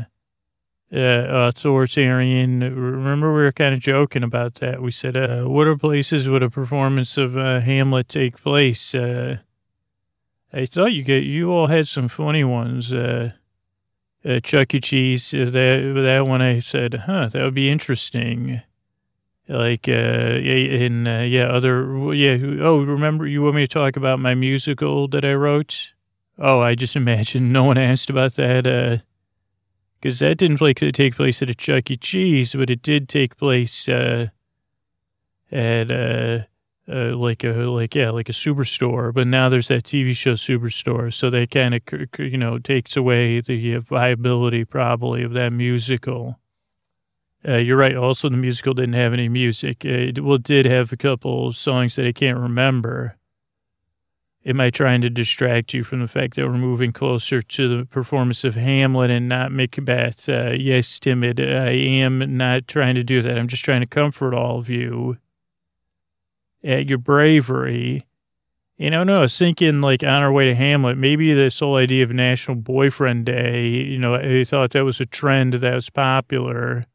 authoritarian? Remember, we were kind of joking about that. We said, what are places would a performance of Hamlet take place? I thought you all had some funny ones. Chuck E. Cheese, that one I said, that would be interesting. Like, remember you want me to talk about my musical that I wrote? Oh, I just imagined no one asked about that, because that didn't take place at a Chuck E. Cheese, but it did take place, at, like a Superstore, but now there's that TV show Superstore, so that kind of, takes away the viability probably of that musical. You're right. Also, the musical didn't have any music. It did have a couple of songs that I can't remember. Am I trying to distract you from the fact that we're moving closer to the performance of Hamlet and not Macbeth? Yes, Timid, I am not trying to do that. I'm just trying to comfort all of you at your bravery. No, I was thinking, like, on our way to Hamlet, maybe this whole idea of National Boyfriend Day, I thought that was a trend that was popular.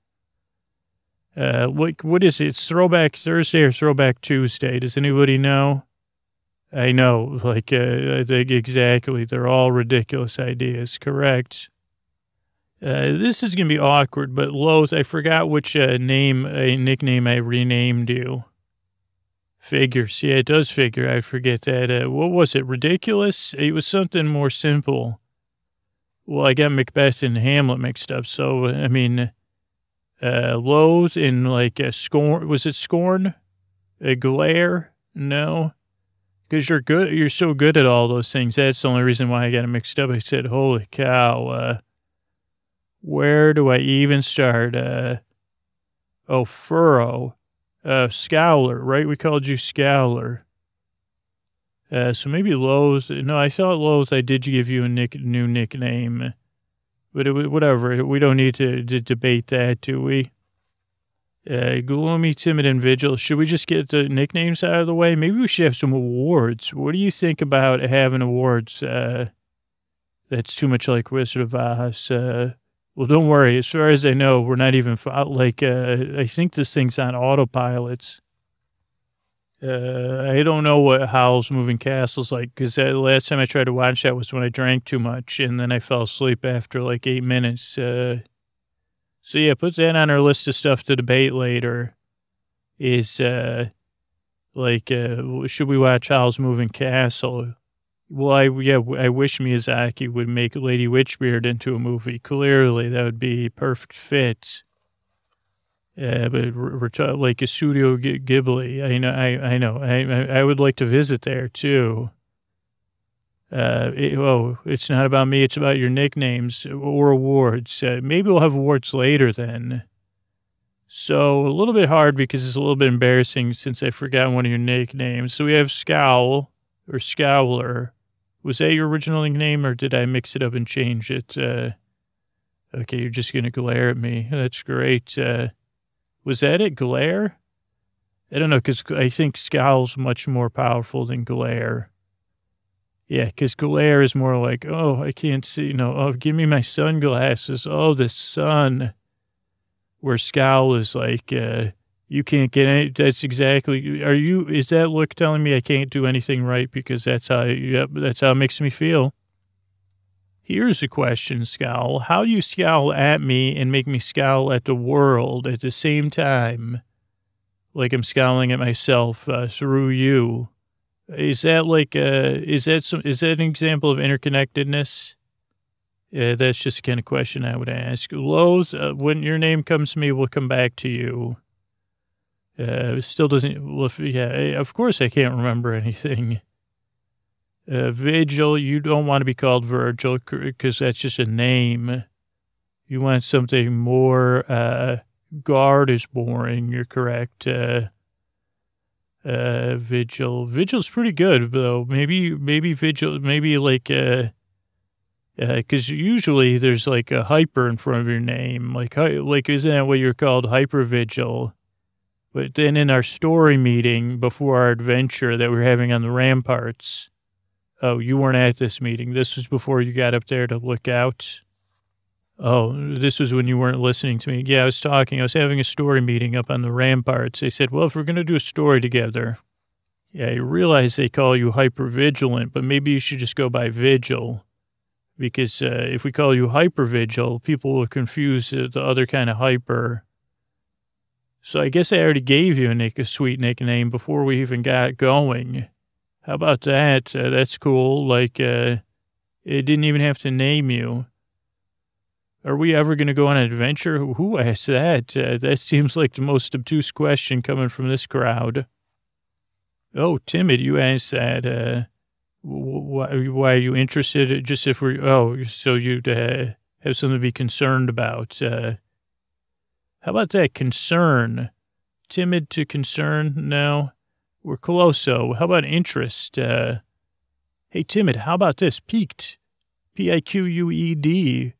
What is it? It's Throwback Thursday or Throwback Tuesday? Does anybody know? I know, I think exactly. They're all ridiculous ideas, correct? This is going to be awkward, but Loth, I forgot which nickname I renamed you. Figures. Yeah, it does figure. I forget that. What was it? Ridiculous? It was something more simple. Well, I got Macbeth and Hamlet mixed up. So, Loathe and Scorn. Was it Scorn? Glare? No. Because you're good. You're so good at all those things. That's the only reason why I got it mixed up. I said, holy cow. Where do I even start? Furrow. Scowler, right? We called you Scowler. So maybe Loathe. No, I thought Loathe, I did give you a new nickname. But whatever. We don't need to debate that, do we? Gloomy, Timid, and Vigil. Should we just get the nicknames out of the way? Maybe we should have some awards. What do you think about having awards? That's too much like Wizard of Oz. Well, don't worry. As far as I know, we're not even I think this thing's on autopilots. I don't know what Howl's Moving Castle's like, because the last time I tried to watch that was when I drank too much, and then I fell asleep after 8 minutes. So yeah, put that on our list of stuff to debate later. Is should we watch Howl's Moving Castle? Well, I wish Miyazaki would make Lady Witchbeard into a movie. Clearly, that would be a perfect fit. But we're talking like a Studio Ghibli. I know. I would like to visit there too. It's not about me. It's about your nicknames or awards. Maybe we'll have awards later then. So a little bit hard because it's a little bit embarrassing since I forgot one of your nicknames. So we have Scowl or Scowler. Was that your original nickname, or did I mix it up and change it? Okay, you're just going to glare at me. That's great. Was that it, Glare? I don't know, because I think Scowl's much more powerful than Glare. Yeah, because glare is more like, oh, I can't see. No, oh, give me my sunglasses. Oh, the sun. Where scowl is like, you can't get any. That's exactly. Is that look telling me I can't do anything right because that's how it makes me feel? Here's a question, Scowl. How do you scowl at me and make me scowl at the world at the same time? Like I'm scowling at myself through you. Is that like, is that an example of interconnectedness? That's just the kind of question I would ask. Loath, when your name comes to me, we'll come back to you. Still doesn't, well, of course I can't remember anything. Vigil, you don't want to be called Virgil because that's just a name. You want something more, guard is boring. You're correct. Vigil. Vigil's pretty good, though. Maybe Vigil, maybe like, because usually there's like a hyper in front of your name. Like, isn't that what you're called? Hypervigil. But then in our story meeting before our adventure that we're having on the ramparts, oh, you weren't at this meeting. This was before you got up there to look out. Oh, this was when you weren't listening to me. Yeah, I was having a story meeting up on the ramparts. They said, well, if we're going to do a story together, yeah, I realize they call you hypervigilant, but maybe you should just go by Vigil. Because if we call you hypervigil, people will confuse the other kind of hyper. So I guess I already gave you a sweet nickname before we even got going. How about that? That's cool. Like, it didn't even have to name you. Are we ever going to go on an adventure? Who asked that? That seems like the most obtuse question coming from this crowd. Oh, Timid, you asked that. Why are you interested? Just if we're, so you'd have something to be concerned about. How about that? Concern. Timid to concern? No. We're close, so how about interest? Hey, Timid, how about this? Piqued. Piqued.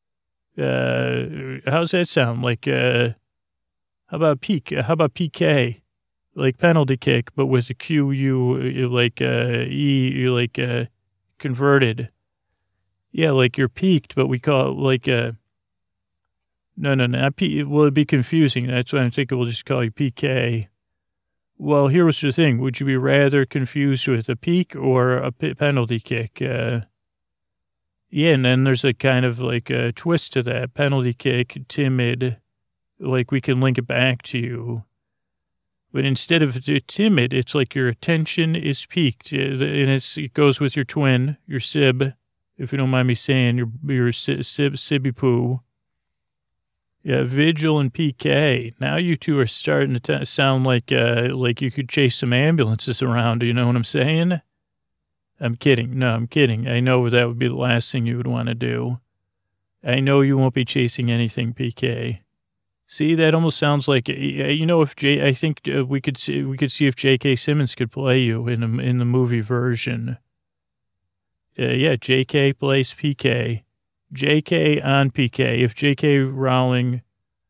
How's that sound? Like, how about peak? How about PK? Like penalty kick, but with a QU, like, E, like, converted. Yeah, like you're peaked, but we call it like, no, not P. Well, it'd be confusing. That's why I'm thinking we'll just call you PK. Well, here was the thing. Would you be rather confused with a peak or a penalty kick? Yeah, and then there's a kind of like a twist to that. Penalty kick, timid, like we can link it back to you. But instead of timid, it's like your attention is peaked. And it goes with your twin, your sib, if you don't mind me saying, your sibby poo. Yeah, Vigil and PK. Now you two are starting to sound like you could chase some ambulances around. You know what I'm saying? I'm kidding. No, I'm kidding. I know that would be the last thing you would want to do. I know you won't be chasing anything, PK. See, that almost sounds like, you know, I think we could see if J.K. Simmons could play you in the movie version. Yeah, J.K. plays PK. J.K. on PK. If J.K. Rowling,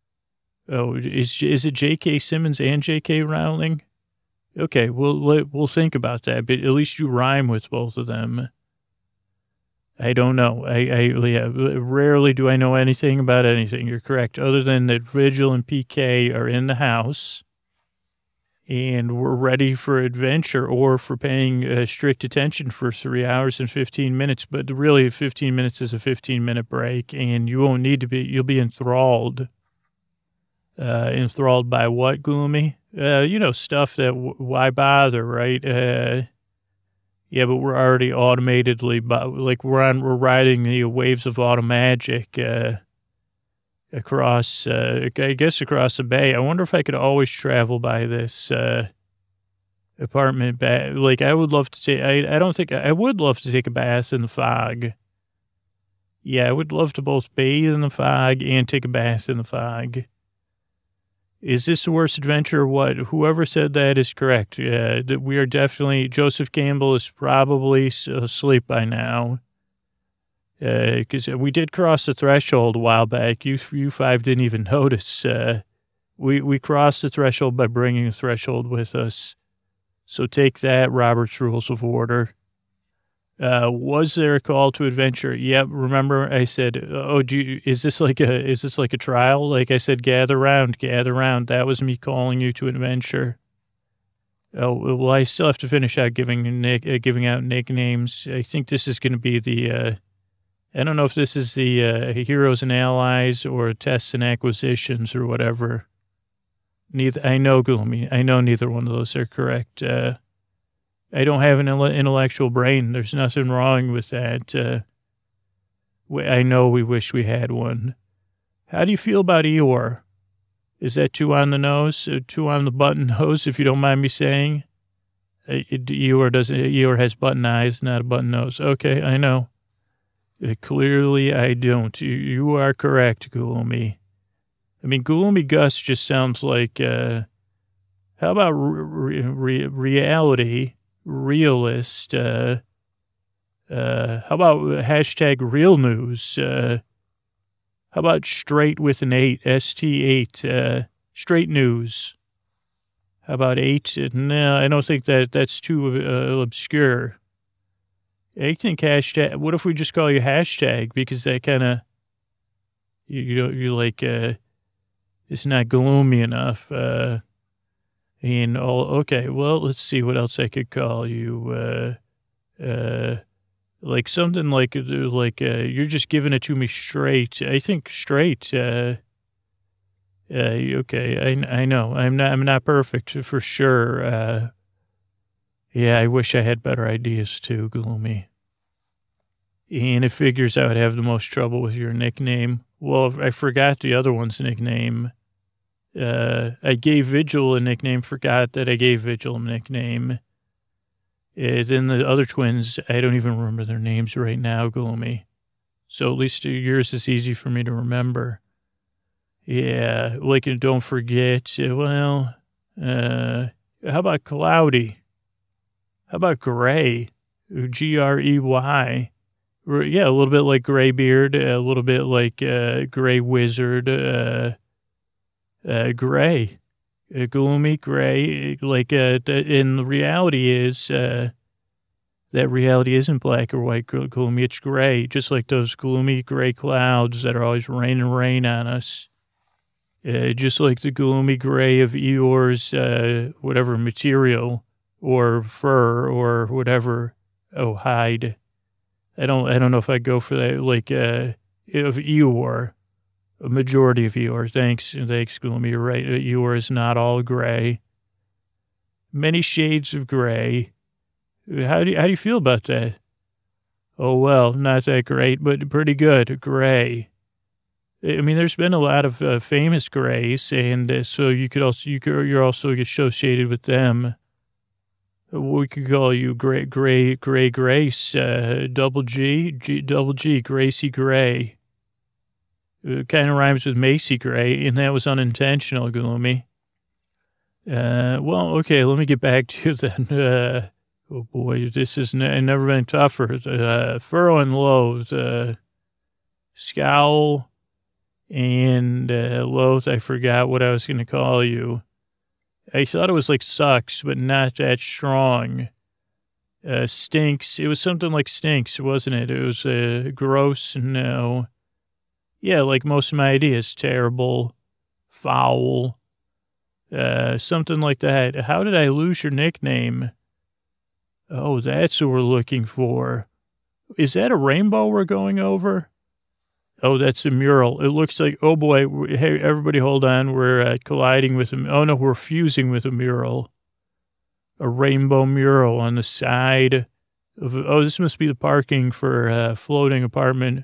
is it J.K. Simmons and J.K. Rowling? Okay, we'll think about that, but at least you rhyme with both of them. I don't know. Rarely do I know anything about anything. You're correct. Other than that Vigil and PK are in the house and we're ready for adventure or for paying strict attention for 3 hours and 15 minutes. But really 15 minutes is a 15-minute break and you won't need to be, you'll be enthralled. Enthralled by what, Gloomy? Stuff that, why bother, right? Yeah, but we're already automatedly, we're riding the waves of automagic across, across the bay. I wonder if I could always travel by this apartment. I would love to take, I would love to take a bath in the fog. Yeah, I would love to both bathe in the fog and take a bath in the fog. Is this the worst adventure or what? Whoever said that is correct. That we are definitely, Joseph Campbell is probably asleep by now. Because we did cross the threshold a while back. You five didn't even notice. We crossed the threshold by bringing the threshold with us. So take that, Robert's Rules of Order. Was there a call to adventure? Yep. Remember I said, is this like a trial? Like I said, gather round. That was me calling you to adventure. Oh, well, I still have to finish out giving out nicknames. I think this is going to be I don't know if this is the Heroes and Allies or Tests and Acquisitions or whatever. I know, Gloomy. I know neither one of those are correct. I don't have an intellectual brain. There's nothing wrong with that. I know we wish we had one. How do you feel about Eeyore? Is that too on the nose? Too on the button nose, if you don't mind me saying? Eeyore has button eyes, not a button nose. Okay, I know. Clearly I don't. You are correct, Gloomy. I mean, Gloomy Gus just sounds like, how about reality? Realist, how about hashtag real news? How about straight with an 8, ST8, straight news? How about 8? No, I don't think that's too obscure. I think hashtag, what if we just call you hashtag? Because that kind of, you're like, it's not gloomy enough. Okay, well, let's see what else I could call you. Like something like you're just giving it to me straight. I think straight. Okay, I know I'm not perfect for sure. Yeah, I wish I had better ideas too, Gloomy. And it figures I would have the most trouble with your nickname. Well, I forgot the other one's nickname. I gave Vigil a nickname, forgot that I gave Vigil a nickname. Then the other twins, I don't even remember their names right now, Gloomy. So at least yours is easy for me to remember. Yeah, like, don't forget, how about Cloudy? How about Gray? Grey. Yeah, a little bit like Graybeard, a little bit like Gray Wizard, Gray, Gloomy Gray, like, and the reality is, that reality isn't black or white, Gloomy, it's gray, just like those gloomy gray clouds that are always raining rain on us. Just like the gloomy gray of Eeyore's, whatever material, or fur, or whatever, hide. I don't know if I'd go for that, like, of Eeyore. A majority of Eeyore. Thanks, Gloomy. You're right. Eeyore is not all gray. Many shades of gray. How do you feel about that? Oh, well, not that great, but pretty good. Gray. I mean, there's been a lot of famous grays, and so you're also associated with them. We could call you Gray Grace, double G, Gracie Gray. It kind of rhymes with Macy Gray, and that was unintentional, Gloomy. Well, okay, let me get back to you then. Oh, boy, this has never been tougher. Furrow and Loathe, Scowl, and Loathe, I forgot what I was going to call you. I thought it was like Sucks, but not that strong. Stinks, it was something like Stinks, wasn't it? It was Gross, no. Yeah, like most of my ideas, terrible, foul, something like that. How did I lose your nickname? Oh, that's what we're looking for. Is that a rainbow we're going over? Oh, that's a mural. It looks like, oh boy, hey, everybody hold on. We're colliding with we're fusing with a mural. A rainbow mural on the side of, this must be the parking for floating apartments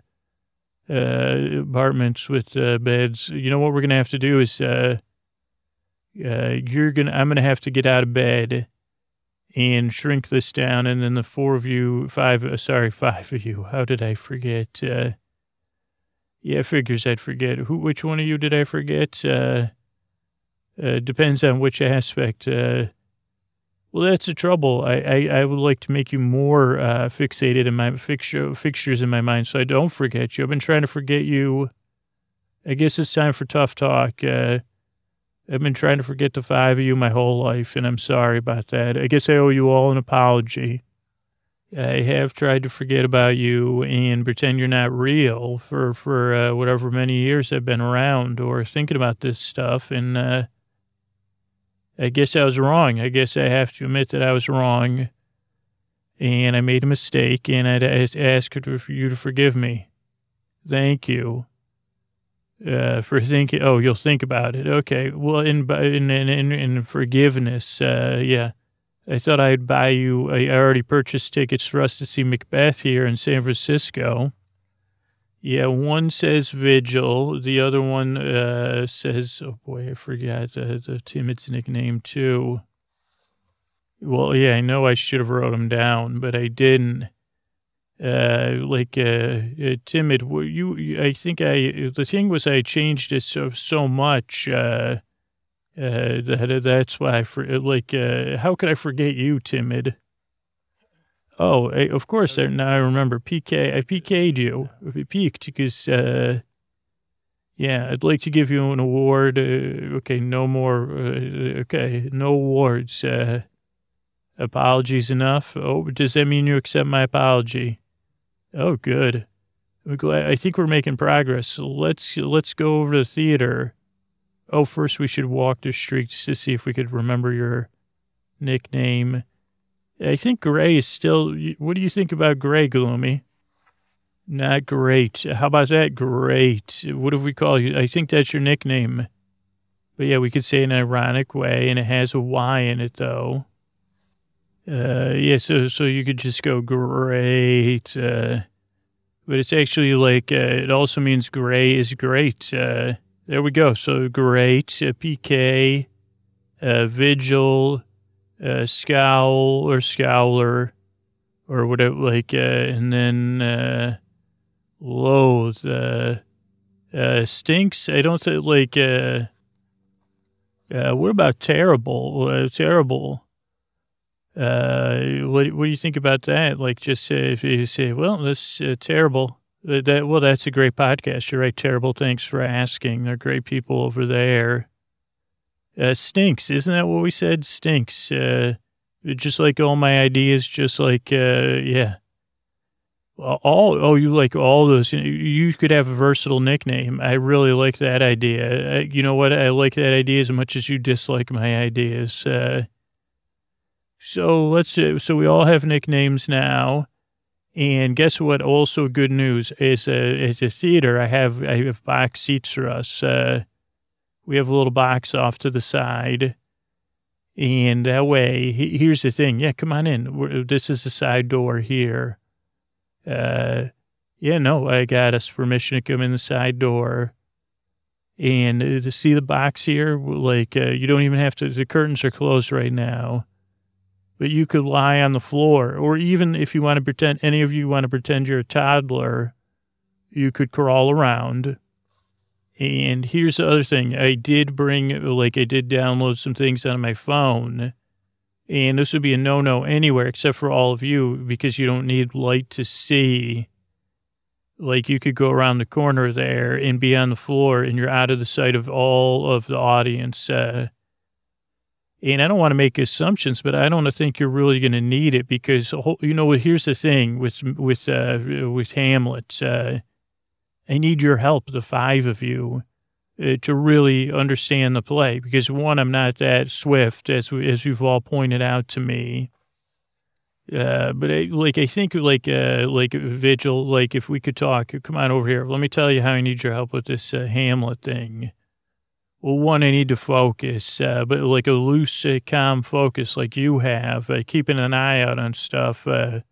with beds. You know what we're going to have to do is, I'm going to have to get out of bed and shrink this down. And then the five of you. How did I forget? Yeah, figures I'd forget. Which one of you did I forget? Depends on which aspect. Well, that's the trouble. I would like to make you more fixated in my fixtures in my mind so I don't forget you. I've been trying to forget you. I guess it's time for tough talk. I've been trying to forget the five of you my whole life, and I'm sorry about that. I guess I owe you all an apology. I have tried to forget about you and pretend you're not real for whatever many years I've been around or thinking about this stuff. And I guess I was wrong. I guess I have to admit that I was wrong. And I made a mistake, and I'd ask for you to forgive me. Thank you for thinking. Oh, you'll think about it. Okay. Well, in forgiveness, yeah. I thought I'd buy you. I already purchased tickets for us to see Macbeth here in San Francisco. Yeah, one says Vigil. The other one says, oh boy, I forgot the Timid's nickname too. Well, yeah, I know I should have wrote them down, but I didn't. Timid, I think the thing was I changed it so much, that's why how could I forget you, Timid? Oh, of course, now I remember I PK'd you. I peaked because, yeah, I'd like to give you an award. Okay, no more, okay, no awards. Apologies enough? Oh, does that mean you accept my apology? Oh, good. I'm glad. I think we're making progress. So let's go over to the theater. Oh, first we should walk the streets to see if we could remember your nickname. I think Gray is still, what do you think about Gray, Gloomy? Not great. How about that? Great. What do we call you? I think that's your nickname. But yeah, we could say it in an ironic way, and it has a Y in it, though. Yeah, so you could just go great, but it's actually it also means gray is great. There we go. So great, PK, Vigil, Scowl or Scowler, or whatever, and then, Loathe, Stinks. I don't think, what about Terrible? Terrible. What do you think about that? Just if you say, well, that's terrible. That's a great podcast. You're right, Terrible. Thanks for asking. They're great people over there. Stinks. Isn't that what we said? Stinks. Just like all my ideas, just like, yeah. You like all those. You could have a versatile nickname. I really like that idea. You know what? I like that idea as much as you dislike my ideas. So we all have nicknames now, and guess what? Also good news is, at the theater, I have box seats for us. We have a little box off to the side, and that way, here's the thing. Yeah, come on in. This is the side door here. Yeah, no, I got us permission to come in the side door. And to see the box here, you don't even have to, the curtains are closed right now. But you could lie on the floor, or even if you want to pretend, any of you want to pretend you're a toddler, you could crawl around. And here's the other thing. I did download some things on my phone, and this would be a no-no anywhere except for all of you because you don't need light to see. You could go around the corner there and be on the floor, and you're out of the sight of all of the audience. And I don't want to make assumptions, but I don't think you're really going to need it because, here's the thing with Hamlet. I need your help, the five of you, to really understand the play because, one, I'm not that swift, as you've all pointed out to me. But I think Vigil, if we could talk, come on over here. Let me tell you how I need your help with this Hamlet thing. Well, one, I need to focus, but a loose, calm focus like you have, keeping an eye out on stuff,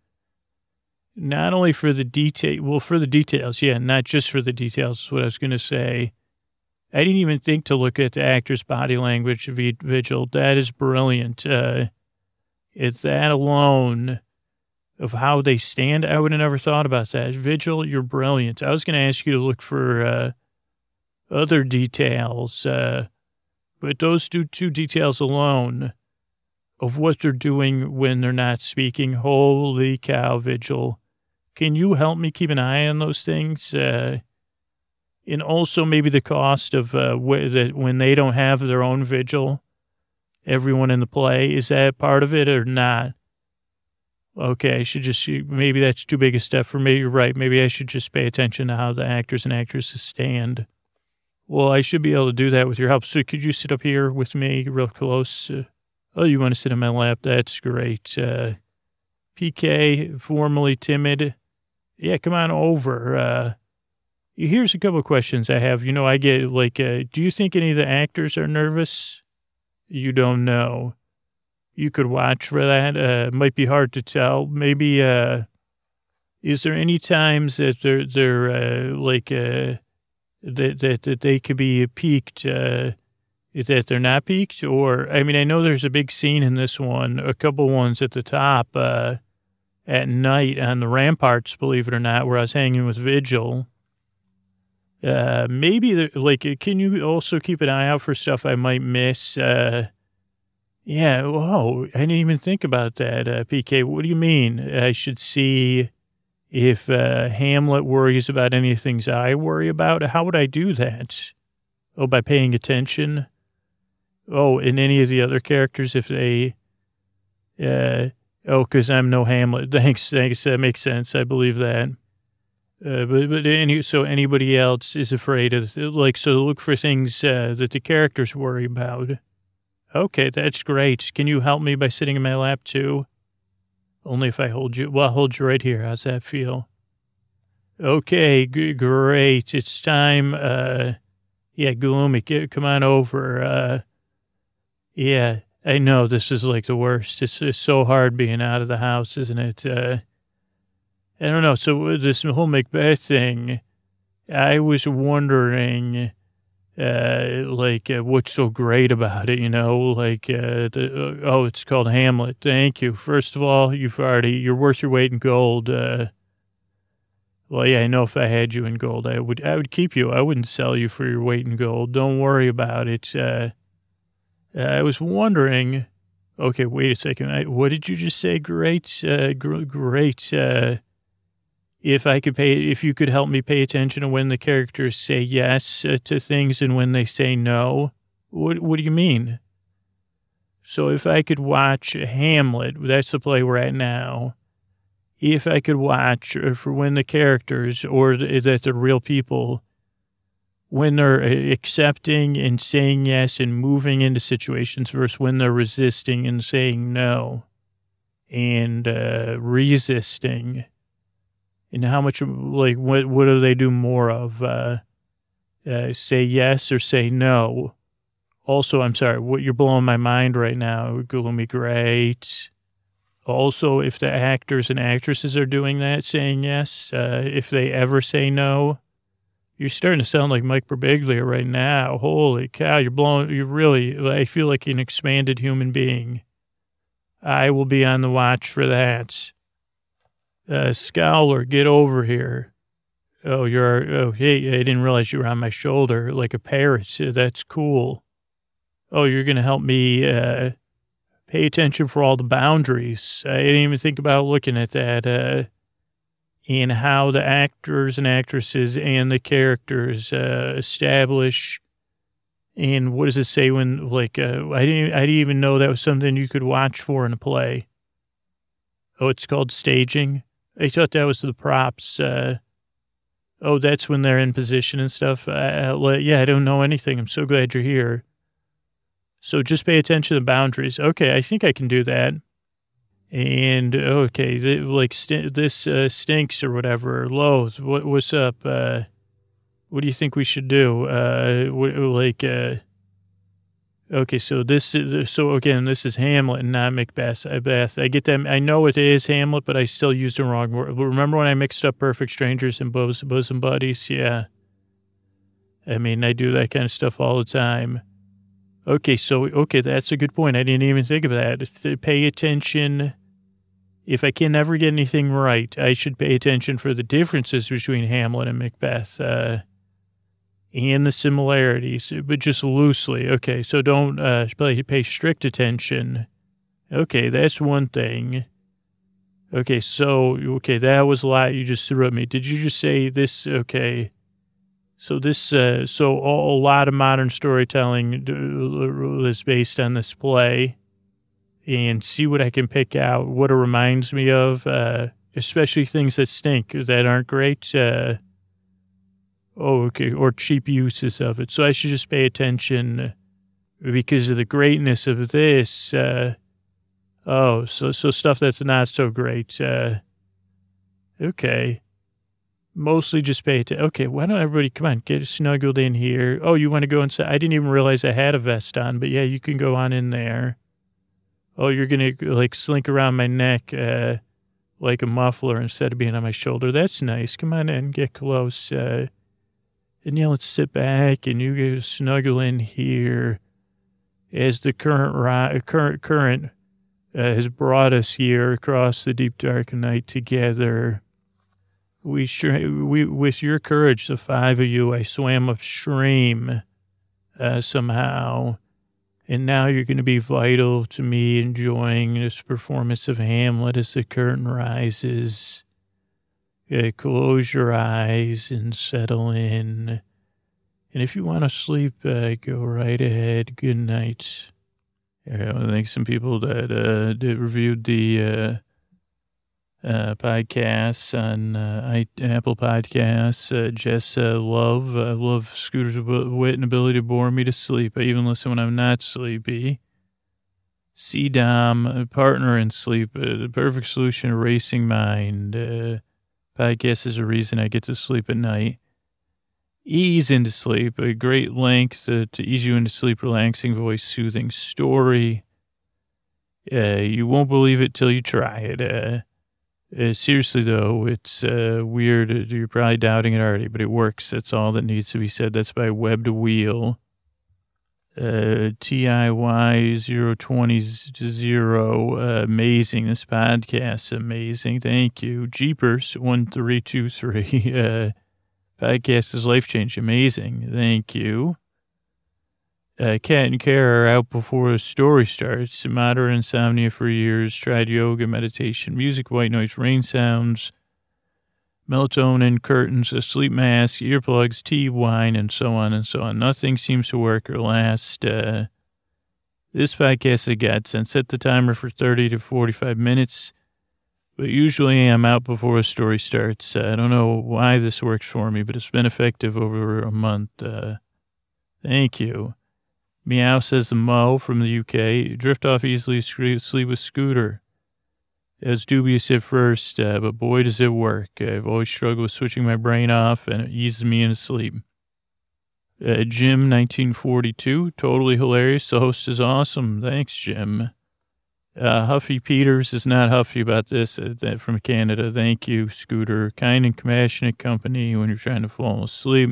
not only for the for the details, yeah, not just for the details is what I was going to say. I didn't even think to look at the actor's body language, Vigil. That is brilliant. It's that alone of how they stand. I would have never thought about that. Vigil, you're brilliant. I was going to ask you to look for other details, but those two details alone of what they're doing when they're not speaking, holy cow, Vigil. Can you help me keep an eye on those things? And also maybe the cost of when they don't have their own Vigil, everyone in the play, is that part of it or not? Okay, I should just, maybe that's too big a step for me. You're right. Maybe I should just pay attention to how the actors and actresses stand. Well, I should be able to do that with your help. So could you sit up here with me real close? Oh, you want to sit in my lap? That's great. PK, formerly timid. Yeah, come on over. Here's a couple of questions I have. I get do you think any of the actors are nervous? You don't know. You could watch for that. It might be hard to tell. Maybe, is there any times that that they could be peaked, that they're not peaked? Or, I mean, I know there's a big scene in this one, a couple ones at the top, at night on the ramparts, believe it or not, where I was hanging with Vigil. Maybe, can you also keep an eye out for stuff I might miss? Yeah, whoa, I didn't even think about that, PK. What do you mean? I should see if Hamlet worries about any of the things I worry about? How would I do that? Oh, by paying attention? Oh, and any of the other characters, if they... because I'm no Hamlet. Thanks, that makes sense. I believe that. So anybody else is afraid of, so look for things that the characters worry about. Okay, that's great. Can you help me by sitting in my lap, too? Only if I hold you. Well, I'll hold you right here. How's that feel? Okay, great. It's time. Gloomy, come on over. Yeah, I know this is like the worst. It's so hard being out of the house, isn't it? I don't know. So this whole Macbeth thing, I was wondering... what's so great about it, it's called Hamlet. Thank you. First of all, you're worth your weight in gold. I know if I had you in gold, I would keep you. I wouldn't sell you for your weight in gold. Don't worry about it. I was wondering, okay, wait a second. What did you just say? Great, great. If you could help me pay attention to when the characters say yes to things and when they say no. What do you mean? So if I could watch Hamlet, that's the play we're at now. If I could watch for when the characters, or that they're real people, when they're accepting and saying yes and moving into situations versus when they're resisting and saying no and resisting. And how much, what do they do more of? Say yes or say no? Also, I'm sorry, you're blowing my mind right now. Gloomy, great. Also, if the actors and actresses are doing that, saying yes, if they ever say no, you're starting to sound like Mike Birbiglia right now. Holy cow, I feel like an expanded human being. I will be on the watch for that. Scowler, get over here. Oh, hey, I didn't realize you were on my shoulder like a parrot. That's cool. Oh, you're going to help me pay attention for all the boundaries. I didn't even think about looking at that. And how the actors and actresses and the characters establish. And what does it say when, I didn't even know that was something you could watch for in a play. Oh, it's called staging. I thought that was the props. That's when they're in position and stuff. I don't know anything. I'm so glad you're here. So just pay attention to the boundaries. Okay, I think I can do that. And, okay, this stinks or whatever. Loathe, what's up? What do you think we should do? Okay, so this is Hamlet and not Macbeth. I get that. I know it is Hamlet, but I still used the wrong word. Remember when I mixed up Perfect Strangers and Bosom Buddies? Yeah. I mean, I do that kind of stuff all the time. Okay, that's a good point. I didn't even think of that. Pay attention. If I can never get anything right, I should pay attention for the differences between Hamlet and Macbeth. And the similarities, but just loosely. Okay, so don't pay strict attention. Okay, that's one thing. Okay, that was a lot you just threw at me. Did you just say this? Okay. So a lot of modern storytelling is based on this play. and see what I can pick out, what it reminds me of, especially things that stink, that aren't great. Okay, or cheap uses of it. So I should just pay attention because of the greatness of this. So stuff that's not so great. Okay. Mostly just pay attention. Okay, why don't everybody, come on, get snuggled in here. Oh, you want to go inside? I didn't even realize I had a vest on, but yeah, you can go on in there. Oh, you're going to like slink around my neck like a muffler instead of being on my shoulder. That's nice. Come on in, get close. And yeah, let's sit back and you get snuggle in here as the current has brought us here across the deep dark night together. With your courage, the five of you, I swam upstream somehow. And now you're going to be vital to me enjoying this performance of Hamlet as the curtain rises. Close your eyes and settle in. And if you want to sleep, go right ahead. Good night. I want to thank some people that reviewed the podcasts on Apple Podcasts. Jess love Scooter's wit and ability to bore me to sleep. I even listen when I'm not sleepy. C-Dom, a partner in sleep, the perfect solution, a racing mind. Podcast is a reason I get to sleep at night. Ease into sleep, a great length to ease you into sleep, relaxing voice, soothing story. You won't believe it till you try it. Seriously, though, it's weird. You're probably doubting it already, but it works. That's all that needs to be said. That's by Web to Wheel. TIY0200. Amazing. This podcast, amazing. Thank you. Jeepers 1323. Podcast is life change. Amazing. Thank you. Kat and Kara are out before the story starts. Moderate insomnia for years. Tried yoga, meditation, music, white noise, rain sounds, melatonin, curtains, a sleep mask, earplugs, tea, wine, and so on and so on. Nothing seems to work or last. This podcast is a godsend. Set the timer for 30 to 45 minutes. But usually I'm out before a story starts. I don't know why this works for me, but it's been effective over a month. Thank you. Meow says the Mo from the UK. Drift off easily, sleep with Scooter. It was dubious at first, but boy, does it work. I've always struggled with switching my brain off, and it eases me into sleep. Jim, 1942. Totally hilarious. The host is awesome. Thanks, Jim. Huffy Peters is not huffy about this from Canada. Thank you, Scooter. Kind and compassionate company when you're trying to fall asleep.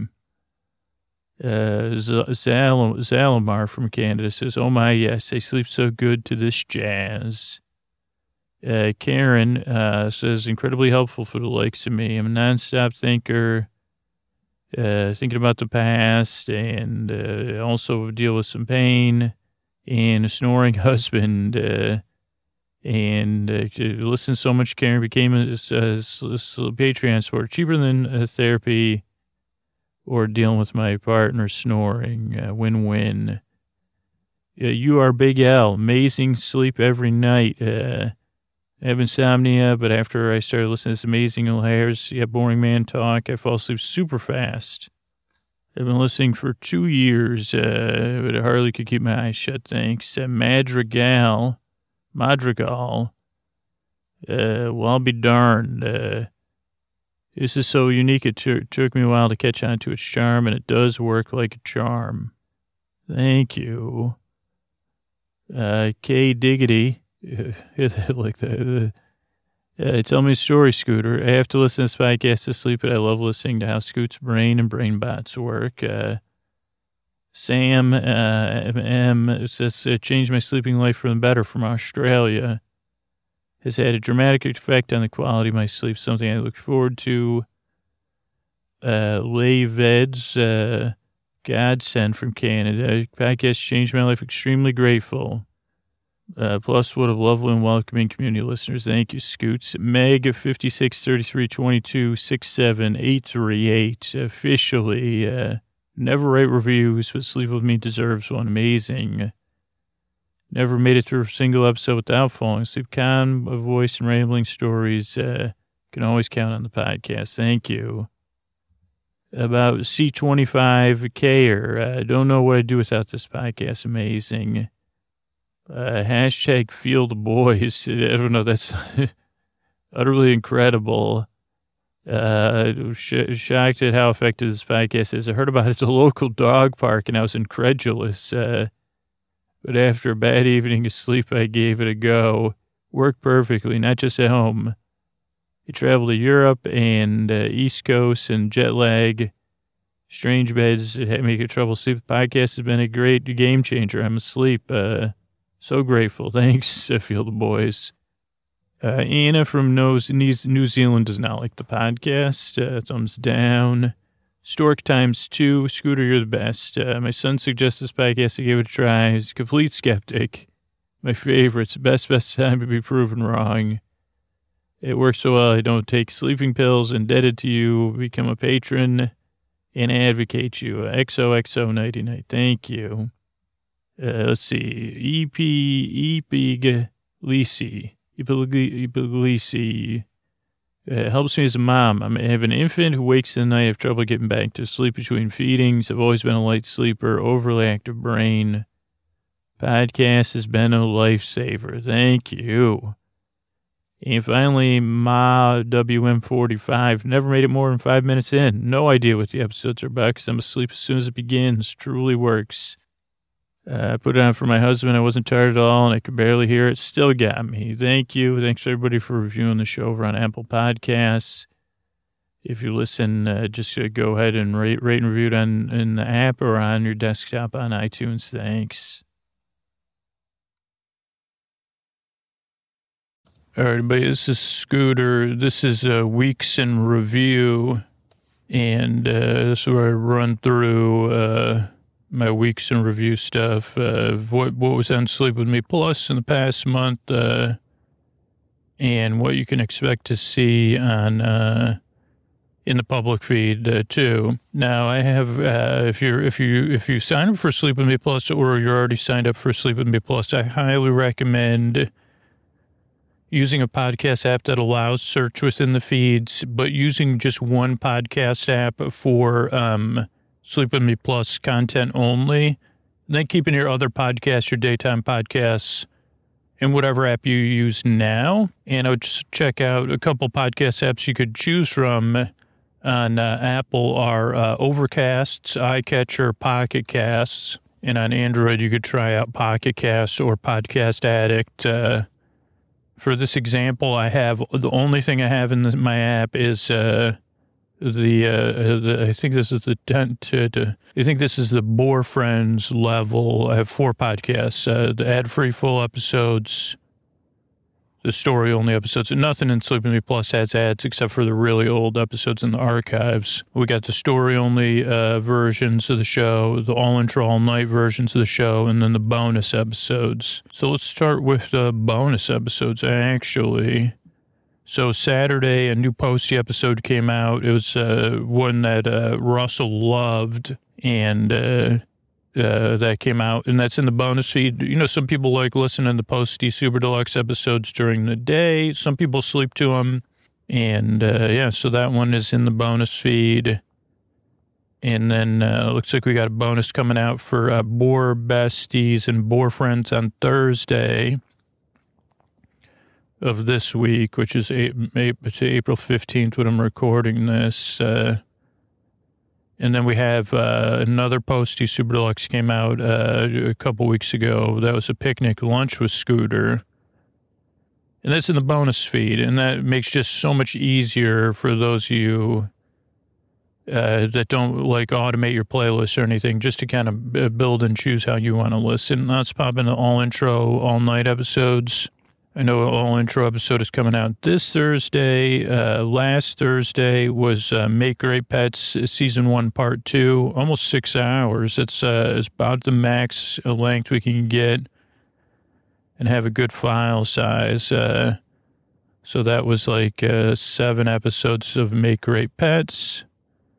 Zalamar from Canada says, oh my, yes, I sleep so good to this jazz. Karen says, incredibly helpful for the likes of me. I'm a nonstop thinker, thinking about the past and also deal with some pain and a snoring husband. And listen so much, Karen became a Patreon supporter, cheaper than therapy or dealing with my partner snoring. Win-win. You are Big L. Amazing sleep every night. I have insomnia, but after I started listening to this amazing hilarious, boring man talk, I fall asleep super fast. I've been listening for 2 years, but I hardly could keep my eyes shut. Thanks. Madrigal. Well, I'll be darned. This is so unique. It took me a while to catch on to its charm, and it does work like a charm. Thank you. K Diggity. Like that. Tell me a story, Scooter. I have to listen to this podcast to sleep, but I love listening to how Scoot's brain and brain bots work. Sam M says, changed my sleeping life for the better from Australia. Has had a dramatic effect on the quality of my sleep, something I look forward to. Lay Veds, godsend from Canada. Podcast changed my life, extremely grateful. Plus, what a lovely and welcoming community listeners. Thank you, Scoots. Meg, 5633226788, officially, never write reviews, but Sleep With Me deserves one. Amazing. Never made it through a single episode without falling asleep. Calm voice and rambling stories. Can always count on the podcast. Thank you. About C25K, I don't know what I'd do without this podcast. Amazing. Hashtag feel the boys. I don't know. That's utterly incredible. Shocked at how effective this podcast is. I heard about it at the local dog park and I was incredulous. But after a bad evening of sleep, I gave it a go. Worked perfectly, not just at home. I traveled to Europe and East Coast and jet lag. Strange beds make trouble sleep. The podcast has been a great game changer. I'm asleep. So grateful. Thanks. I feel the boys. Anna from New Zealand does not like the podcast. Thumbs down. Stork times 2. Scooter, you're the best. My son suggests this podcast. I gave it a try. He's a complete skeptic. My favorites. Best time to be proven wrong. It works so well. I don't take sleeping pills. Indebted to you. Become a patron and advocate you. XOXO nighty night. Thank you. Let's see. Epiglisi. Helps me as a mom. I have an infant who wakes in the night. I have trouble getting back to sleep between feedings. I've always been a light sleeper, overly active brain. Podcast has been a lifesaver. Thank you. And finally, Ma WM45. Never made it more than 5 minutes in. No idea what the episodes are about because I'm asleep as soon as it begins. Truly works. I put it on for my husband. I wasn't tired at all, and I could barely hear it. Still got me. Thank you. Thanks, everybody, for reviewing the show over on Apple Podcasts. If you listen, just go ahead and rate and review it in the app or on your desktop on iTunes. Thanks. All right, everybody, this is Scooter. This is Weeks in Review, and this is where I run through my Weeks in Review stuff, what was on Sleep With Me Plus in the past month, and what you can expect to see on in the public feed too. Now, I have if you sign up for Sleep With Me Plus or you're already signed up for Sleep With Me Plus, I highly recommend using a podcast app that allows search within the feeds, but using just one podcast app for Sleep With Me Plus content only. And then keeping your other podcasts, your daytime podcasts, in whatever app you use now. And I would just check out a couple podcast apps you could choose from on Apple are Overcasts, iCatcher, Pocket Casts. And on Android, you could try out Pocket Casts or Podcast Addict. For this example, I have the only thing I have in my app is I think this is the Boar Friends level. I have 4 podcasts, the ad-free full episodes, the story-only episodes, and nothing in Sleep With Me Plus has ads except for the really old episodes in the archives. We got the story-only versions of the show, the all-intro, all-night versions of the show, and then the bonus episodes. So let's start with the bonus episodes, actually. So Saturday, a new Posty episode came out. It was one that Russell loved, and that came out, and that's in the bonus feed. You know, some people like listening to the Posty Super Deluxe episodes during the day. Some people sleep to them, and so that one is in the bonus feed. And then looks like we got a bonus coming out for Boar Besties and Boar Friends on Thursday of this week, which is April 15th when I'm recording this. And then we have another Posty Super Deluxe came out a couple weeks ago. That was a picnic lunch with Scooter. And that's in the bonus feed. And that makes just so much easier for those of you that don't like automate your playlist or anything, just to kind of build and choose how you want to listen. Let's pop into all intro, all night episodes. I know all intro episode is coming out this Thursday. Last Thursday was Make Great Pets Season 1 Part 2, almost 6 hours. It's about the max length we can get and have a good file size. So that was like 7 episodes of Make Great Pets.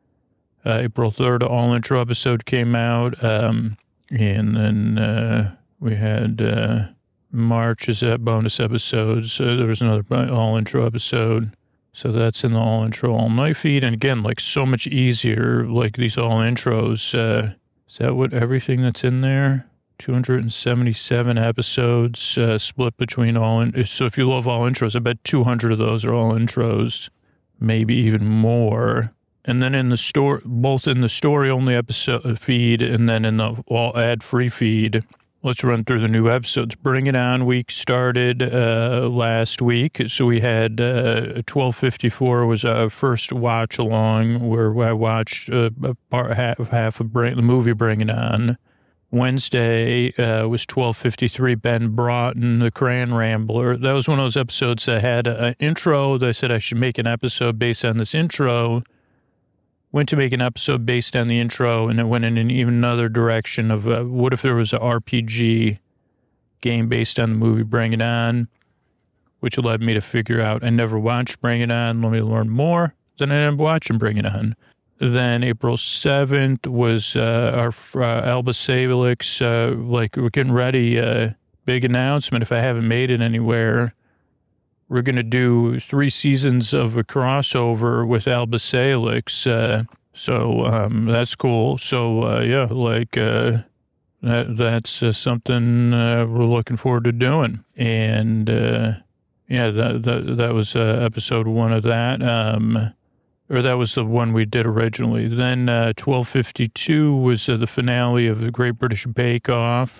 April 3rd, all intro episode came out. And then We had March is that bonus episodes. There was another all intro episode. So that's in the all intro all night feed. And again, like so much easier, like these all intros. Is that what everything that's in there? 277 episodes split between all. So if you love all intros, I bet 200 of those are all intros, maybe even more. And then in the store, both in the story only episode feed and then in the all ad free feed. Let's run through the new episodes. Bring It On week started last week. So we had 1254 was our first watch along where I watched half of the movie Bring It On. Wednesday was 1253, Ben Broughton, the Crayon Rambler. That was one of those episodes that had an intro. That I said I should make an episode based on this intro. Went to make an episode based on the intro, and it went in an even another direction of what if there was an RPG game based on the movie Bring It On, which led me to figure out I never watched Bring It On. Let me learn more. Then I ended up watching Bring It On. Then April 7th was our Alba Salix, like we're getting ready, big announcement if I haven't made it anywhere. We're going to do 3 seasons of a crossover with Alba Salix. So that's cool. So, yeah, like that's something we're looking forward to doing. And, yeah, that was episode 1 of that. Or that was the one we did originally. Then 1252 was the finale of the Great British Bake Off.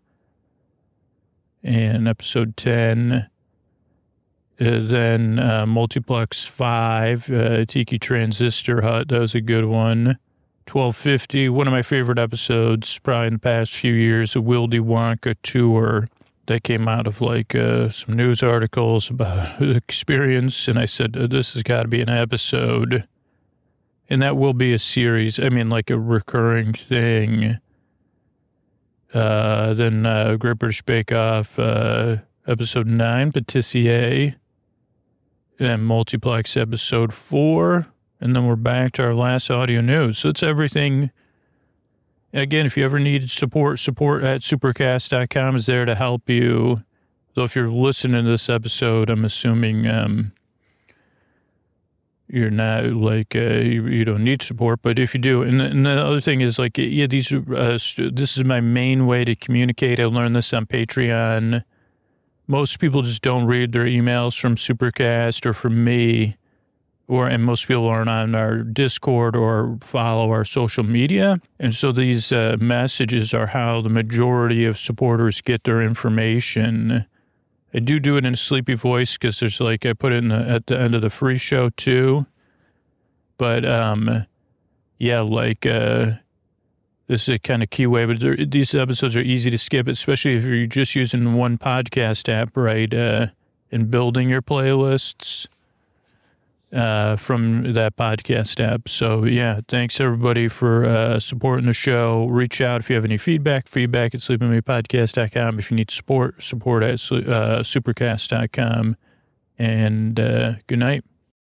And episode 10. Then Multiplex 5, Tiki Transistor Hut. That was a good one. 1250, one of my favorite episodes probably in the past few years, the Willy Wonka tour that came out of like some news articles about the experience. And I said, this has got to be an episode. And that will be a series. I mean, like a recurring thing. Then Great British Bake Off, episode 9, Patissier. And Multiplex episode 4. And then we're back to our last audio news. So it's everything. And again, if you ever need support at supercast.com is there to help you. So if you're listening to this episode, I'm assuming you're not like, you don't need support. But if you do, and the other thing is like, yeah, this is my main way to communicate. I learned this on Patreon. Most people just don't read their emails from Supercast or from me, and most people aren't on our Discord or follow our social media. And so these messages are how the majority of supporters get their information. I do it in a sleepy voice because there's like, I put it at the end of the free show too. But, yeah, like, this is a kind of key way, but these episodes are easy to skip, especially if you're just using one podcast app, right, and building your playlists from that podcast app. So, yeah, thanks, everybody, for supporting the show. Reach out if you have any feedback at sleepingmepodcast.com. If you need support at supercast.com. And good night.